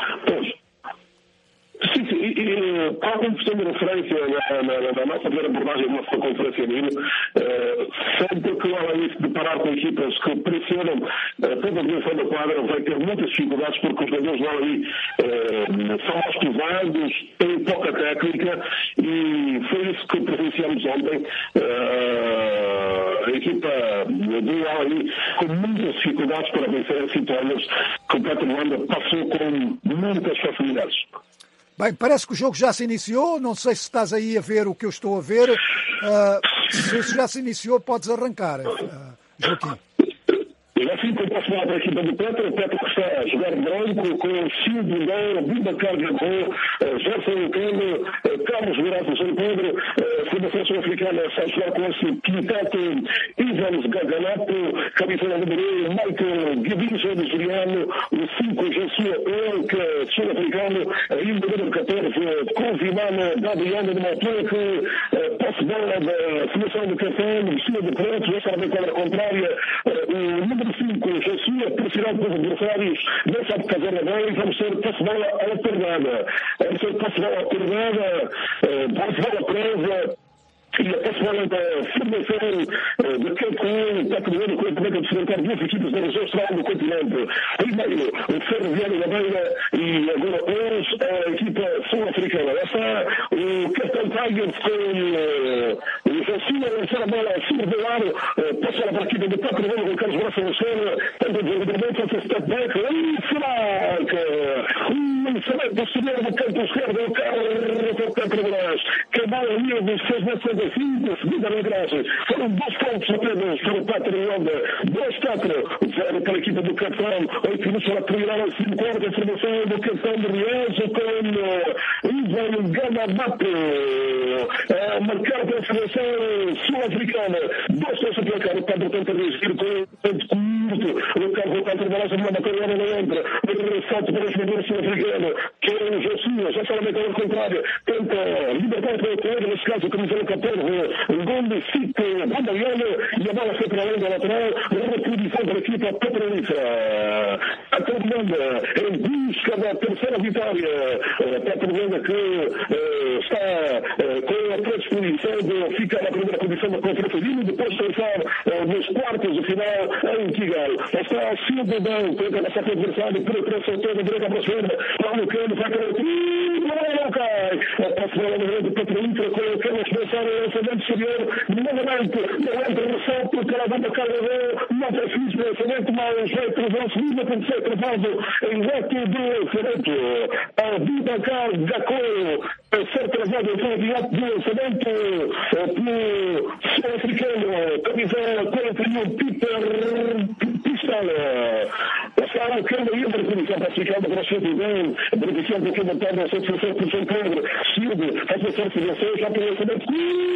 Sim, sim, e, e tal como fizemos referência na, na, na nossa primeira abordagem da nossa conferência de hino, uh, sempre que o Al Ahly se deparar com equipas que pressionam uh, toda a dimensão da quadra, vai ter muitas dificuldades porque os jogadores do Al Ahly uh, são mais pesados, têm pouca técnica e foi isso que presenciamos ontem. Uh, a equipa do Al Ahly com muitas dificuldades para vencer as vitórias que o Petro Luanda passou com muitas facilidades. Bem, parece que o jogo já se iniciou, não sei se estás aí a ver o que eu estou a ver. Uh, se isso já se iniciou, podes arrancar, uh, Joaquim. E assim como posso falar para a equipa do Petro, o Petro que está a jogar branco com o Silvio Dão, Bibacar Gabô, Gerson Lucano, Carlos Virato São Pedro, a Federação Sul-Africana está a jogar com esse quinteto Ivans Gaganato, Camisola número um, Michael Gavinson de Juliano, o cinco Joshua Elka, sul-africano, ainda o número catorze, Convimano Gabriano de Maltuque, posse bola da Seleção do Café, vestida de preto, já sabe a quadra contrária, o número cinco, Joshua, pressionado pelos adversários, não sabe fazer a bola e vamos ser posse bola alternada. Vamos ser posse bola alternada, posse bola presa. E a pessoal da formação de campeão está criando com o poder de enfrentar duas equipes da região central do continente. Primeiro, o Ferroviário da Beira e agora hoje a equipa sul-africana. Lá está o Capitão Tigers com o Jocinho a lançar a bola acima do ar, passou para a equipa do Petro Luanda com o Carlos Braça na esquerda, tenta desenvolvimento, faz o step back, e Franca, um lançamento do senhor do canto esquerdo, o Carlos do Petro Luanda, que a bola ali dos seis metros a segunda arbitragem. Foram dois pontos apenas para o Petro Luanda. dois quatro. zero para a equipa do Capitão. oito minutos para terminar a segunda quarta. A formação do Capitão de Riancho com Ivan Gamabato a marcar para a formação sul-africana. dois pontos a placar. O Pedro tenta reagir com o ponto curto. O Carlos volta a trabalhar sobre uma batalha não entra. O salto para o jogador sul-africano, que é o Jocinho. Já está na metade contrária. Tenta libertar para o colega, nesse caso, o camisola catorze. Gonde, Cito, Gondaliano e a bola foi para além da lateral. Reposição para a equipa petrolífera. A Petrolanda em busca da terceira vitória. A Petrolanda que uh, está uh, com a predisposição de ficar na primeira posição da Conferência de Hino, depois pensar uh, nos quartos de final em Kigali. Está a Silva Dão, tenta na sua adversário, por a solteira, direita para a esquerda. Paulo Cano vai para o time, não cai. A Petrolanda do Petrolífera com o Carlos Bessaro. Lançamento exterior, novamente, não entra no salto, o cara da carga não precisa de lançamento, mas vai travar o segundo, tem que ser travado em reto do direito. A Bibacar Gacô, a ser travado em direto do lançamento pelo sul-africano, camisa quarenta e um, Peter Pistola. Passaram o cano aí, a definição classificada para o centro bem, a definição do que botar na satisfação por São Pedro, Silva, faz a certificação, já pelo lançamento.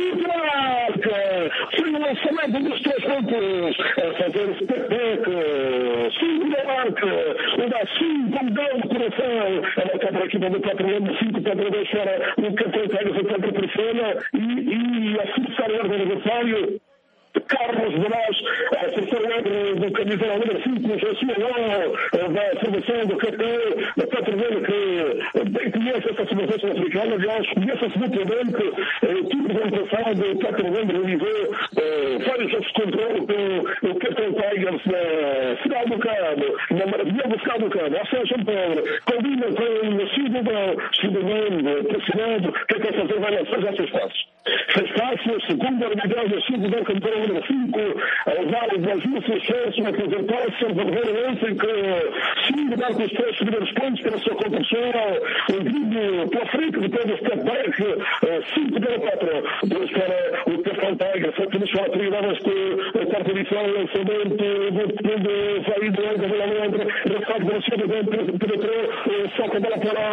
Marca! Foi o lançamento dos três pontos a fazer step back. Segunda marca. O dá cinco, um gol de coração. A marcar para a equipa do Petro Luanda, cinco para dois para o Capitão Tigers, o Petro pressiona e, e a fixar o ordem do adversário. Carlos Veloz, a seleção do camisola número cinco, Josué da formação do Capitão, da Petro Luanda, que bem conhece essa formação sul-africana, aliás, conhece-se muito bem que tudo do ano passado o Petro Luanda realizou vários jogos de controle com o Capitão Tigers na cidade do Cabo, na maravilhosa cidade do Cabo, ou seja, São Paulo, combina com o cidadão, cidadão pressionado, o que é que vai fazer? Vai lançar já seis passos. Seis passos, segundo a arbitragem, o cidadão campeão número cinco, ao lado das Lúcias Chance, a apresentar-se a verdadeira lance em que sim, dar com os três primeiros pontos para a sua competição, um vídeo pela frente, depois do step back, cinco para quatro, dois para o Capitão Tiger, só que nos fala prioridades com a quarta edição, lançamento do saído da bola longa, refaz da esquerda, penetrou, só com a bola para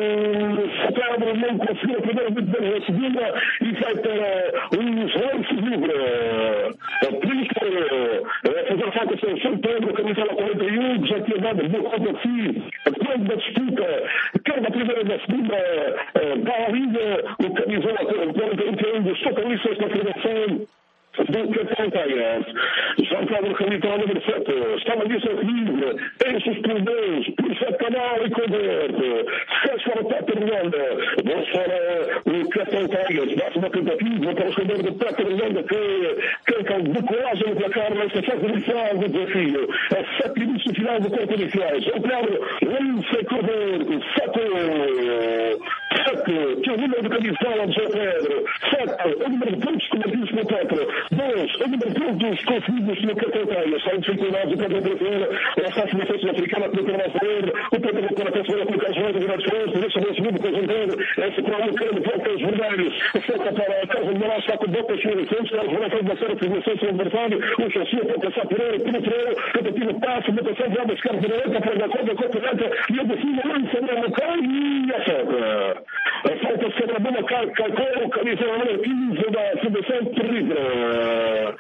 o Pedro, não conseguiu a primeira, a segunda, e vai para os lances livres. A Príncipe, a fazer falta o São Pedro, camisola quarenta e um, que já tinha dado boa conta de si, depois da disputa, quer da primeira e da segunda, da Liga, o camisola quarenta e um dos socialistas da Federação do Capitão Tigers. João Pedro Camilo, número sete, está na missa livre, enche os pulmões, puxa canal e converte, fez para o Peter Miranda, vamos para o Capitão Tigers, dá-se uma tentativa para o jogador do Peter Miranda que canta o decolagem no placar nesta fase inicial do desafio, a sete minutos do final do corpo iniciais. João Pedro lança Cordeiro, sete, sete, que é o número de camisola de João Pedro, sete, o número de pontos cometidos pelo Petro, dois, o número de pontos conseguidos no Capitão Tigers, são dificuldades do Petro Brasileiro, a face da Seleção Africana pelo Canal Verde, o Petro do Coração Verde pelo Carlos Verde, o Grande Esforço, deixa o segundo conjunto, essa para o Lucano, volta aos vermelhos, volta para a Casa de Moraes, está com boca cheia de centros, Carlos Verde faz uma série de figurações sobre o adversário, o Chassia pode passar por ele, penetrou, tentativa de passe, mutação de ambas, Carlos Verde, para a conta, conta direta, e a defesa lança no local e a falta. A falta sobre a bola calcou, camisa número quinze da Fundação Terrível.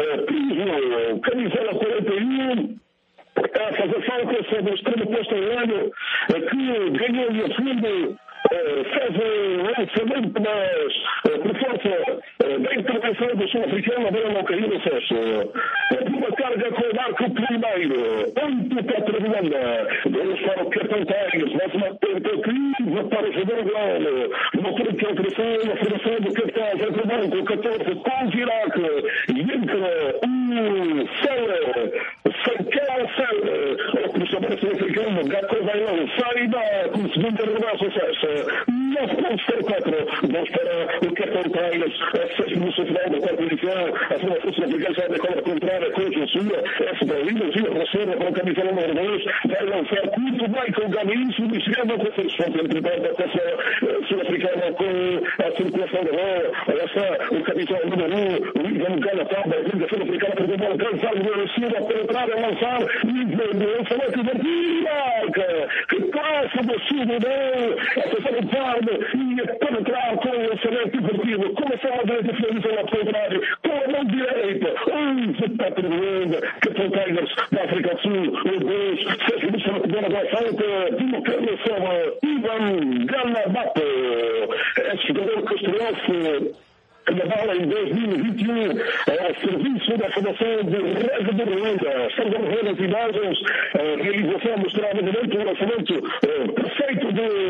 Prismo, camisola quarenta e um, a fazer falta sobre o extremo posto em ano, que ganhou e a fundo, fez um lançamento, mas por força da intervenção do sul-africano, a bola não caiu no cesto. Uma carga com o Marco primeiro, oito para a Tremenda, vamos para o Capitão Tigers, mais uma tentativa para o jogador Galo, uma outra alteração, a formação do Capitão, vai para o banco, catorze, com o Girac, e entra o Sela, Sanquela Sela, o cruzamento sul-africano, Gato vai lá, saída, com o segundo arrebaço, nove pontos para quatro, vamos para o Capitão Tigers, a seis minutos no final da quarta edição, a formação sul-africana já decola contrária, com a sua, essa da Linda, Gila, Rossera, com a camisola número dois, vai lançar curto, Michael Gamis, e chegando com seis pontos entre a costa sul-africana com a circulação da bola, olha está, o camisola número um, o Ivan Galataba, a Liga sul-africana, perdeu a bola, cansado de Rossera, a penetrar, a lançar, Ivan, o lançamento de marca, que passa do sul do meio, a terceira parte, e a penetrar com o lançamento divertido, começou a direita, finalizou ao contrário, com a mão direita, onze para a Tremenda, Capitão Tigers da África do Sul, o dois, seis minutos para a primeira da falta, de uma carnação, Ivan Galabato, esse jogador que estreou-se na bola em dois mil e vinte e um, ao serviço da Fundação de Reza de Ruanda. Estamos a ver as imagens, a realização mostrava novamente o lançamento perfeito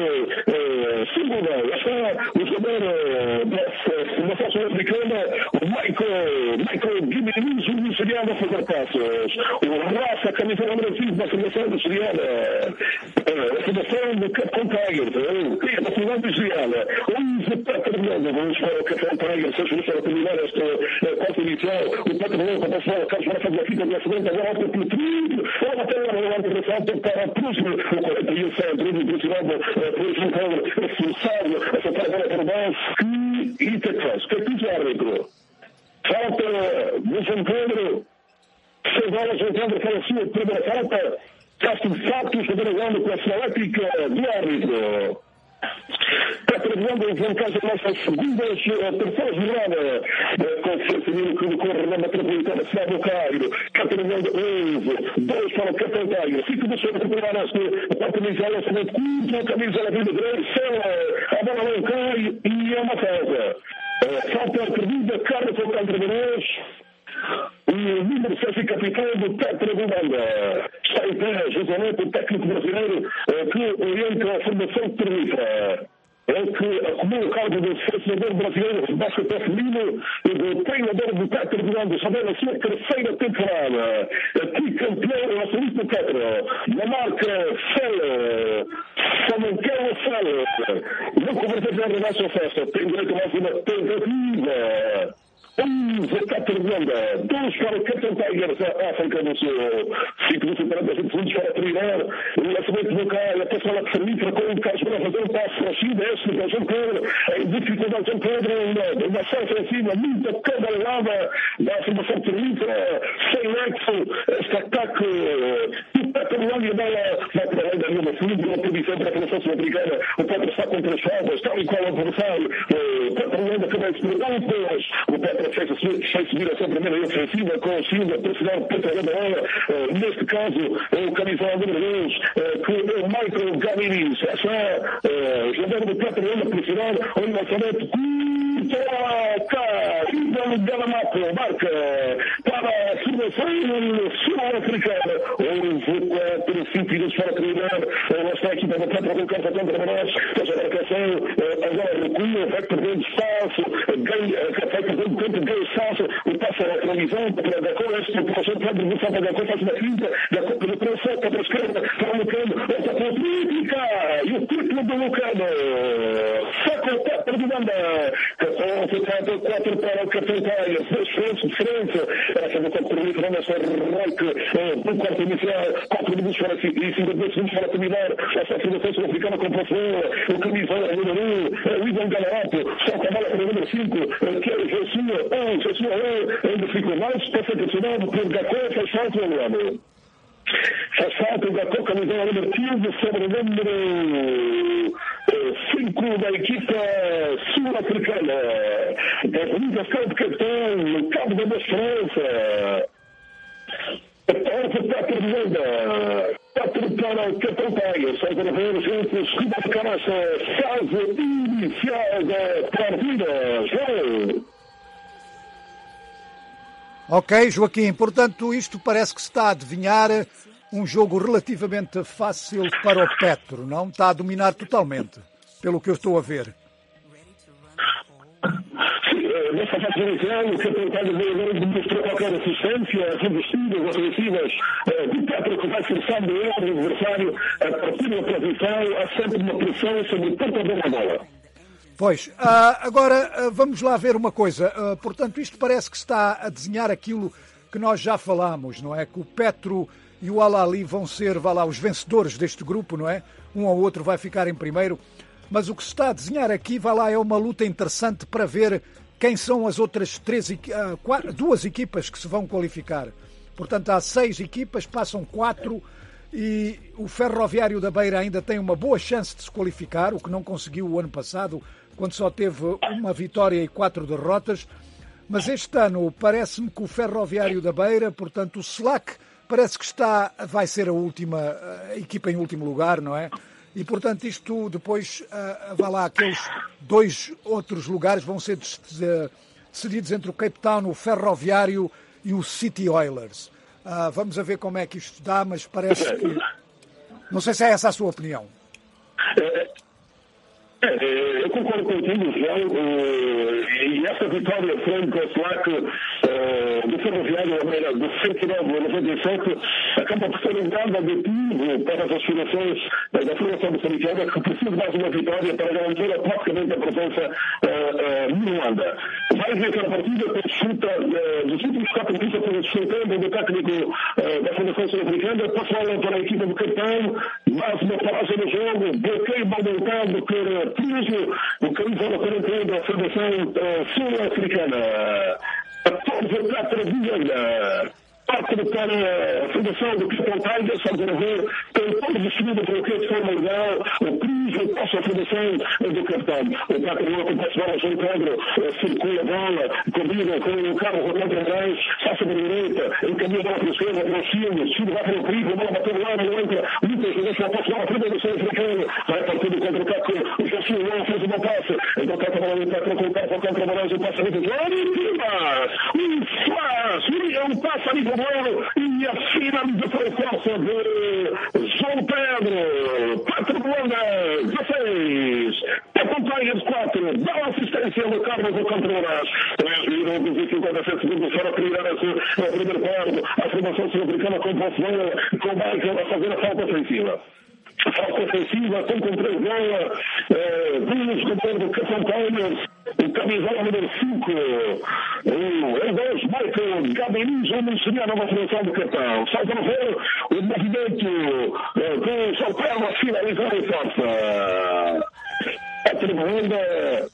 de segunda. Está o jogador da Fundação Sul-Africana, o Michael, Michael Guimarães, o nigeriano a fazer passos. O Raça, camisa número cinco da Fundação Nigeriana. A Fundação do Capitão Tigers, a Nacional Nigeriana. onze para terminando, vamos para o Capitão Tigers. Seis minutos para terminar esta quarta inicial, o Patrimônio para passar a Carlos Verde da fita da segunda, agora volta pelo trilho, ela bateu na volante de salto para a Prússia, o quarenta e um centro, o impressionado por João Pedro, esforçado, a soltar a bola para o baixo, e o que é que faz? O que é que diz o árbitro? Falta do João Pedro, seis bolas, João Pedro para a sua primeira falta, caso de facto, o jogador com a sinalética do árbitro. Está trabalhando em casa nossas segundas, a terceira jornada, com o Civil que decorre na metropolitana cidade do Cairo. Está trabalhando onze, dois para o Capitão Tigers, cinco deixou de recuperar a parte inicial, a segunda curta, a camisa da vida grande, a bola não cai e é uma falta. Falta perdida, Carlos Alcântara. O número seis e capitão do Petra do Banda. Está em pé, justamente, o técnico brasileiro que orienta a formação de Terrifa. É o que acumula o cargo do selecionador brasileiro de basquete feminino e do treinador do Petra do Banda. Já na sua terceira temporada. Aqui campeão nacionalista do Petra. Na marca Cela. Samanquela Cela. Não converteu a redação festa. Tem direito a mais uma tentativa. onze para a Tremenda, dois para o Capitão Tigers, a África do Sul, cinco minutos e quarenta segundos para treinar, o lançamento do Caio, a passada que permite com o Carlos para fazer um passo para a China, este para João Pedro, em dificuldade de João Pedro, uma ação ofensiva, muita cavalhada da formação Terrifa, sem nexo, este ataque, o Petra e a bola vai para além Maria da Fundo, uma previsão para a seleção sul-africana. O Petra está com três faltas, tal e qual o adversário. Petra Holanda também se perdeu depois. O Petra fez subir a sua primeira ofensiva com o Silva, pressionar o Petra da bola. Neste caso, o camisola número dois, que é o Michael Gaminis. É só o jogador do Petra Holanda pressionar o lançamento Troca! Ídolo Galamato, marca para a seleção sul-africana. Houve quatro, cinco minutos para terminar. Lá está a equipa da Petra do campo contra nós. Faz a marcação, agora recua, vai perdendo espaço, vai perdendo tempo, ganha espaço, e passa a televisão para da cor, este projeto vai devolução para da cor, faz uma finta, da cor penetração para a esquerda, para o Lucano, esta política, e o título do Lucano. Saca o Petra de banda. quatro para o cartão Taia, dois pontos de diferença. Essa do campo permite para nessa Reich, no quarto inicial, quatro minutos para e cinquenta segundos para terminar. Essa formação sul-africana com o camisola número um, o Ivan Galarato, solta a bola para o número cinco, que é o Joshua, um, Joshua um, ainda ficou mais, passa pressionado por Gacó, faz falta o Luano. Faz falta o Gacó, camisola número quinze, sobre o número cinco da equipa sul-africana. É bonita cara de capitão, no cabo da Esperança. Para o Petra de Holanda. Petra para o cartão Taia. Só para ver juntos como ficar essa fase inicial da partida. João. Ok, Joaquim. Portanto, isto parece que se está a adivinhar um jogo relativamente fácil para o Petro, não? Está a dominar totalmente, pelo que eu estou a ver. Nessa fase inicial, o Capitão Taia demonstrou qualquer assistência, as investidas ofensivas do Petro, que vai forçando o adversário a partir da posição, há sempre uma pressão sobre o portador da bola. Pois, uh, agora uh, vamos lá ver uma coisa. Uh, portanto, isto parece que está a desenhar aquilo que nós já falámos, não é? Que o Petro e o Al Ahly vão ser, vá lá, os vencedores deste grupo, não é? Um ou outro vai ficar em primeiro. Mas o que se está a desenhar aqui, vá lá, é uma luta interessante para ver quem são as outras três, uh, quatro, duas equipas que se vão qualificar. Portanto, há seis equipas, passam quatro e o Ferroviário da Beira ainda tem uma boa chance de se qualificar, o que não conseguiu o ano passado, quando só teve uma vitória e quatro derrotas. Mas este ano parece-me que o Ferroviário da Beira, portanto o S L A C, parece que está, vai ser a última a equipa em último lugar, não é? E portanto isto depois, uh, vá lá, aqueles dois outros lugares vão ser decididos entre o Cape Town, o Ferroviário e o City Oilers. Uh, vamos a ver como é que isto dá, mas parece que... Não sei se é essa a sua opinião. É, eu concordo contigo, João, e essa vitória frente ao S L A C do Ferroviário do cento e nove a noventa e sete acaba por ser um grande aditivo para as aspirações da formação moçambicana, que precisa de mais uma vitória para garantir praticamente a presença no Luanda. Vai ver que a partida desfruta dos últimos quatro minutos pelo desfrutando do técnico da Formação Sul-Africana, passou para a equipa do Capitão, mais uma paragem no jogo, bloqueio mal montado por Priso, o camisola quarenta e um da Formação Sul-Africana. quatorze a quatro de Holanda. Parte para a Fundação do Capitão Taia, só para ver, tem todos os segundo bloqueio de forma legal, o Priso passa a Fundação do Capitão. O Petro Holanda passa a bola, João Pedro, circula a bola, combina com o carro rodando atrás, passa para a direita, encaminha a bola para a esquerda, para o Silva, Silva vai para o perigo, a bola bateu lá, não entra, Lucas, deixa a posse, bola frente do sul-africano, vai partindo contra o Caco, o Joshua fez uma passe, então toca a bola do Petro com o carro contra a bola, o passa ali para o Timas, um flash, um passe ali para e a finalização força de João Pedro. Petro Holanda, dezesseis. Capitão Taia, quatro. Dá assistência no Carlos do Contreras. três minutos e cinquenta e sete segundos para terminar o primeiro quarto. A formação sul-africana com posse bola, com o Michael a fazer a falta ofensiva. Falta ofensiva, com três bola, Vinhos com o Capitão Taia, o camisola número cinco, o dois, Michael Gaminis, vamos seria a nova formação do Capitão. Só para ver o movimento do São Paulo a finalizar em força. A tribuna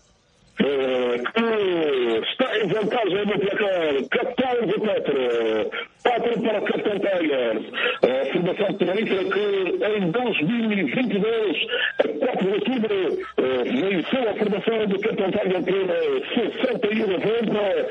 que está em vantagem no placar, catorze Petro. quatro para o Capitão Captain Tigers. A formação peruana que em dois mil e vinte e dois, a quatro de outubro, venceu a formação do Captain Tigers por sessenta e um a noventa.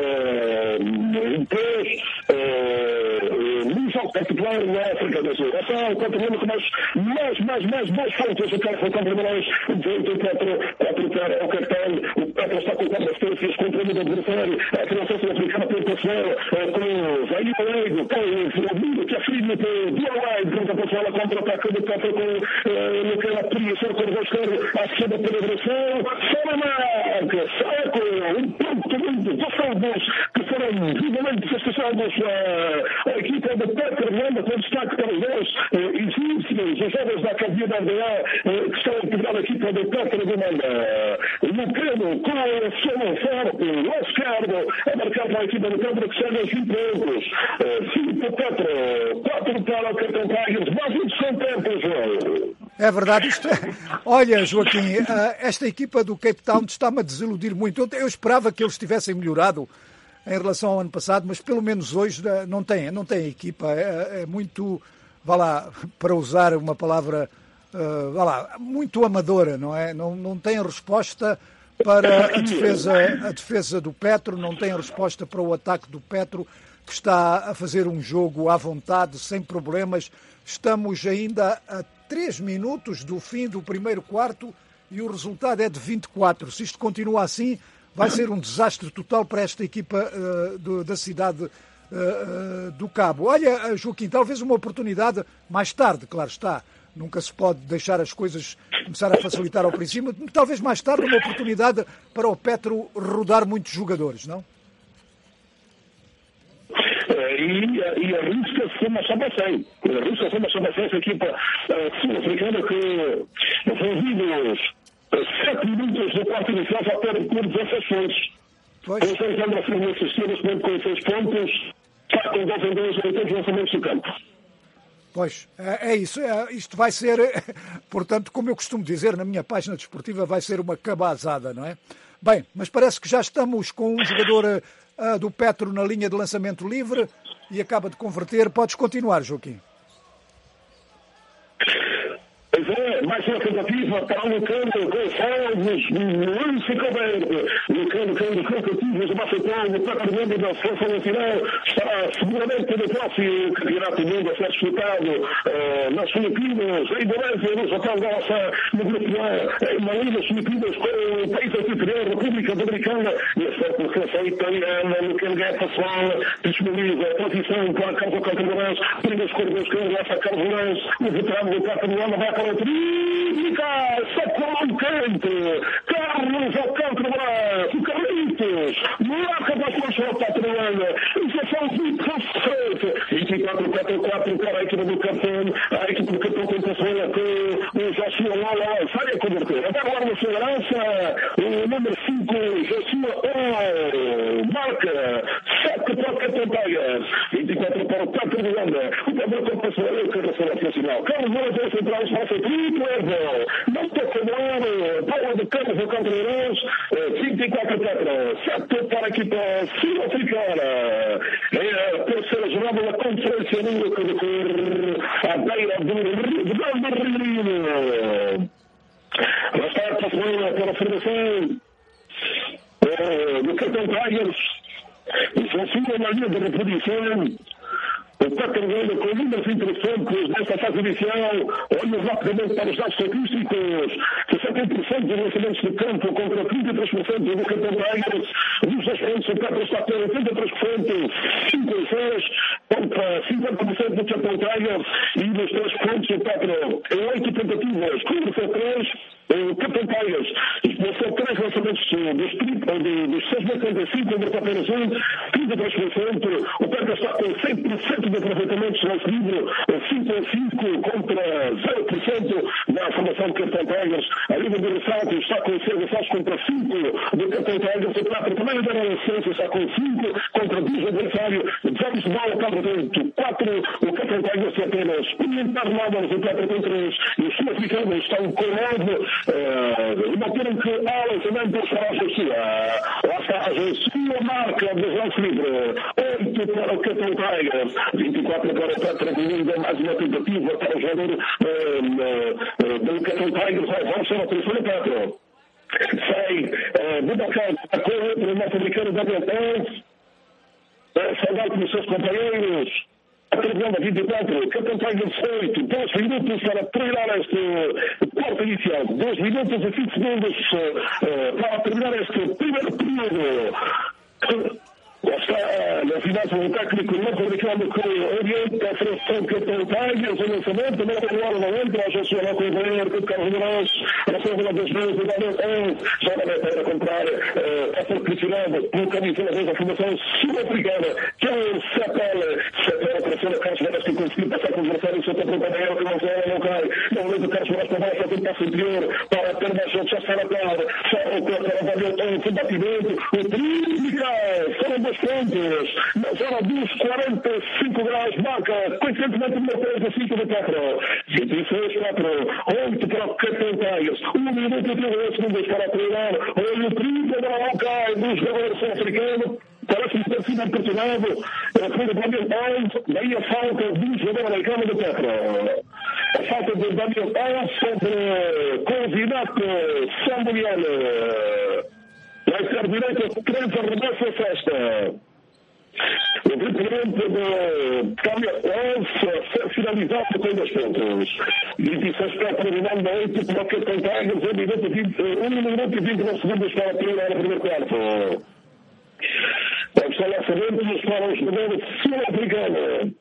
Depois, num jogo particular na África do Sul. Essa é o campeonato com mais, mais, mais, mais boas fontes. O Carlos foi contra Moraes, dezoito quatro para o cartão. O Petro está com quatro assistências contra o adversário. A Federação Sul-Africana pelo pessoal com Zaire Leigo, com o Fernando, que é filho de Diawai, contra o pessoal a contra-ataque do Petro com aquela priação com o Vasco, a segunda penetração. Salamanca, Saco, um ponto muito dos salvos que foram vivamente festejados a equipa de Petro Luanda, com destaque para os dois exílcios, os jovens da Academia da R D A, que estão a integrar a equipa de Petro Luanda. Lucano com o Sono Forte, o Oscardo, a marcar para a equipa de Petro, que chega aos vinte pontos. cinco para Petro, quatro para o Cartão Tigers, mais um são tempos, João. É verdade, isto é. Olha, Joaquim, esta equipa do Cape Town está-me a desiludir muito. Eu esperava que eles tivessem melhorado em relação ao ano passado, mas pelo menos hoje não tem, não tem equipa. É, é muito, vá lá, para usar uma palavra, uh, vá lá, muito amadora, não é? Não, não tem resposta para a defesa, a defesa do Petro, não tem resposta para o ataque do Petro, que está a fazer um jogo à vontade, sem problemas. Estamos ainda a três minutos do fim do primeiro quarto e o resultado é de vinte e quatro. Se isto continua assim, vai ser um desastre total para esta equipa uh, do, da cidade uh, uh, do Cabo. Olha, Joaquim, talvez uma oportunidade mais tarde, claro está. Nunca se pode deixar as coisas começar a facilitar ao princípio. Talvez mais tarde uma oportunidade para o Petro rodar muitos jogadores, não? E, e arrisca-se uma salvação. Arrisca-se uma salvação essa equipa uh, sul-africana que envolvidos sete minutos do quarto inicial já perde por dezesseis pontos. Pois. O Alexandre Afirma assistiu neste momento com seis pontos, está com dois em dois, oitenta lançamentos do campo. Pois, é, é isso. É, isto vai ser, portanto, como eu costumo dizer na minha página desportiva, vai ser uma cabazada, não é? Bem, mas parece que já estamos com um jogador uh, do Petro na linha de lançamento livre e acaba de converter. Podes continuar, Joaquim. Pois é, mais uma tentativa para o Lucano Gonçalves, lance coberto. Lucano Cândido tentativas do Macetão, no patamar da Força Nacional, estará seguramente no próximo Campeonato do Mundo a ser disputado uh, nas Filipinas, em Indonésia, no Japão, Gossa, no Grupo A, em Mali, nas Filipinas, com o país anfitrião, República Dominicana, e a sua seleção italiana, Lucano Guerra Pessoal, disponibiliza a transição para Carlos Alcântara, primeiros corredores que lança Carlos Lanz, o veterano do Pato Luanda vai para o tríplica, sacou quente, Carlos Alcântara, o Carlitos, marca para a força do Pato Luanda, e já são vinte e quatro quatro quatro para a equipa do Cartão, a equipa do Cartão tem passagem com o Joshua Lala, sai a converter. Até agora na segurança, o número cinco, Joshua O, marca, sete para o Cartão Tigers, vinte e quatro para o Pato Luanda, o Pedro com passagem com a seleção nacional. Carlos Lala, o central, espaço triplo, não toca no ar, bola de Carlos Alcântara Irãs, vinte e quatro quatro, sete para a equipa sul-africana. É a terceira jornada da Conferência Única de Cor, à beira do Grande Rio. Lá está a passagem para a Federação do Cartão Tigers, e funciona na linha de reposição. O Petro Luanda com números interessantes nesta fase inicial. Olha rapidamente para os dados estatísticos. sessenta e um por cento dos lançamentos de campo contra trinta e três por cento do Cartão Tigers. Dos dois pontos, o Petro está com oitenta e três por cento, cinco a seis, contra cinquenta por cento do Cartão Tigers. E dos três pontos, o Petro em oito tentativas, contra três. O Cartão Tigers lançou três lançamentos dos, dos seis mil e setenta e cinco, contra apenas um, trinta e três por cento. O Petro está com cem por cento de aproveitamento de lance livre, cinco a cinco contra zero por cento na formação do Cartão Tigers. A nível de ressalto está com seis ressaltos contra cinco do Cartão Tigers. O Petro também dá a licença, está com cinco contra dois adversários. Jogos de bola, Petro tem quatro, o Cartão Tigers tem apenas um internado, o Petro tem três. E os sul-africanos estão com nove. Uh, uma altura em que há lançamento vamos para a Josia. Lá está a Josia, marca dos lances livres. oito para o Caton Tigers. vinte e quatro para o Petra Colinda. Mais uma tentativa para o jogador do Caton Tigers. Vamos para a terceira Petra. Sai Bubacar a correr para o norte-americano da Beltrão. Saudade com os seus companheiros. A televisão da vinte e quatro, Caton Tigers oito, dois minutos para terminar este quarto inicial, dois minutos e cinco segundos uh, para terminar este primeiro período. Já está na final do técnico norte-americano que orienta a seleção Caton Tigers, o lançamento, não tem hora, não entra, a Josué não correr, que Carlos Moraes, a segunda das vezes, o Daniel já vai para comprar, a ser pressionado pelo caminho pela vez da formação sul-africana, que é o Sepel, Sepel para ser a Carlos Moraes que conseguiu passar com o adversário, seu patrão para ele, que não sai, não cai, não lembra Carlos Moraes para baixo, faz um passo anterior, para ter mais jogo, já está na cara, só o corpo para o Daniel, foi batimento, o tríplica, foram dois pontos, na zona dos quarenta e cinco graus, marca, coincidentemente, uma três a cinco de quatro, vinte e seis quatro, oito para o Caton Tigers, um minuto e trinta segundos para treinar, olha o trinta da Alcai, do jogador sul-africano, parece ter sido impressionado, foi o Daniel Alves, daí a falta do jogador americano do Petra. A falta de Daniel Alves sobre Covinato Sambuliano. Vai ser direito três arremessos a festa. O triplamento de Daniel Alves a ser finalizado com dois pontos. vinte e seis para terminando a oito para o Caton Tigers, um minuto e vinte segundos para terminar o primeiro quarto. Vamos falar sabemos para os jogadores sul-africanos.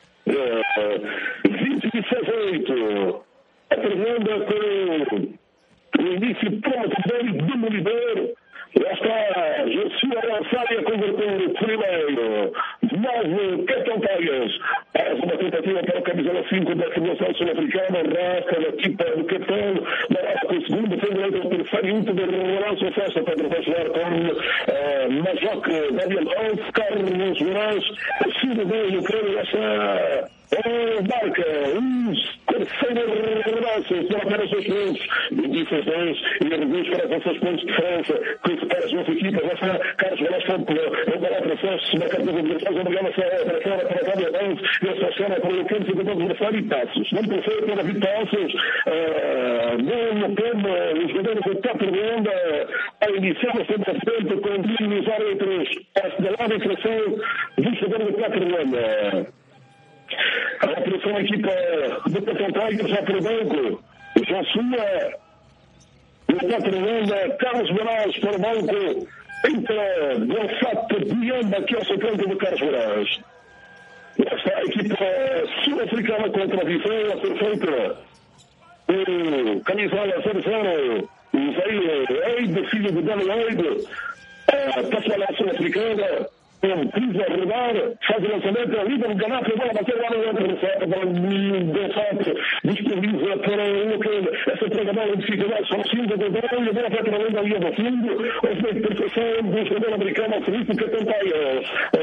vinte e seis a oito. A pergunta com o início prometedor e demolidor. Já está Josué Lançária convertendo o primeiro. Nove Caton Tigers. Mais uma tentativa para o camisola cinco da Federação Sul-Africana. Rasca da equipa do Caton. Marca com o segundo. Foi direito ao terceiro e último de Rolando a festa para jogar com Majoc, Daniel Alves, Carlos Moraes. O cidadão do Ucrânia essa marca os terceiros relances para apenas dois pontos. vinte e seis dez e reduz para dezesseis pontos de diferença. Que separa as duas equipas. Já está Carlos Moraes Fonte. Ele vai lá para Sérgio. Se marcar duas adversários, obrigado para fora para a Daniel Alves. E a Sérgio para o canto do adversário e Passos. Não pensei para David Passos. Não tem os jogadores do Quatro de Onda a iniciar a cem por cento com os árbitros da arbitração dos jogadores do Quatro de Onda. A operação da equipa do Caton Tigers já para o banco. Josué, o Quatro de Onda, Carlos Moraes para o banco. Entra Gonçalo Biamba, que é o centrante do Carlos Moraes. Está a equipa sul-africana contra a visão a ser feita. O camisola zero zero, o Zé Eide, filho do Daniel Eide, passa a sul-africana. Um piso a rodar, faz o lançamento, liga o Ganato, a bola bateu lá no outro receita, a bola Gonçalo disponibiliza para o local, essa entrega a bola de dificuldade, são cinco do gol, e a bola vai para além da linha do fundo, houve uma interpretação do jogador americano ao serviço que Caton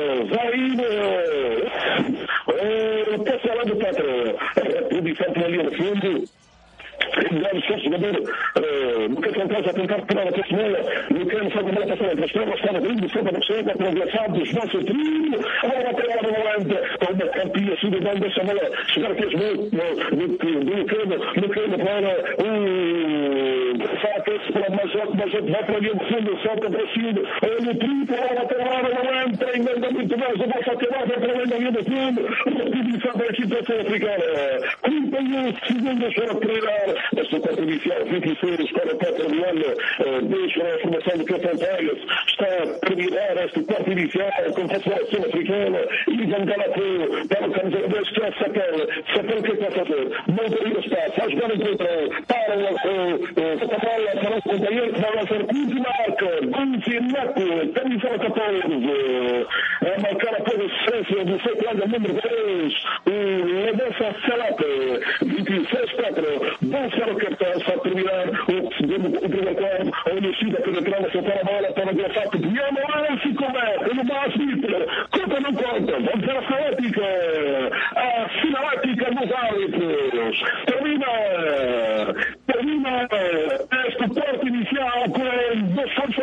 vai, passa lá do Petra, a reprodução para a linha do fundo. O seu jogador no que acontece a tentar recuperar a pessoa, no que não sabe como passar entre as pernas, estava abrindo, sempre a pessoa, para o engraçado, dos nossos trilhos, a bola vai para o volante, com uma campinha cidadã dessa bola, chegar aqui no cano, no cano para o Fatos, para o Majoc, Majoc vai para a linha de fundo, solta para o fundo, no triplo, a bola vai para o volante, ainda muito mais, a bola vai para além da linha de fundo, repetição da equipe sul-africana, trinta e um segundos para treinar. Esta quarta inicial, vinte e seis para o Petra de Onda, deixa a formação do Caton Tigers, está a terminar esta quarta inicial com a Federação Sul-Africana e vão dar para o camisola dois, que é Sapel. Sapel, o que é que vai fazer? Montaria está, faz jogar em controle, para o bola para o companheiro que vai lançar quinze marca, Gonçalo, camisola catorze, a marcar a posição do seu colega número dois, o Lebença Salate, vinte e seis quatro. Para o cartão, está a terminar o primeiro quarto, a Unicida penetrando, soltar a bola para o Gonçalo Biamba, olha se converte, no máximo, conta não conta, vamos para a sinalética, a sinalética dos árbitros, termina, termina este quarto inicial com dois pontos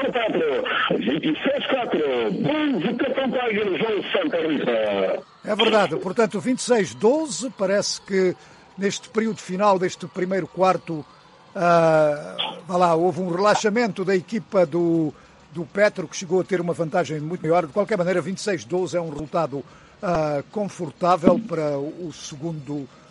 vinte e seis quatro. Bons o cartão para a Igreja João Santa Rita. É verdade, portanto, vinte e seis doze, parece que neste período final deste primeiro quarto, uh, vá lá, houve um relaxamento da equipa do, do Petro, que chegou a ter uma vantagem muito maior. De qualquer maneira, vinte e seis doze é um resultado uh, confortável para o segundo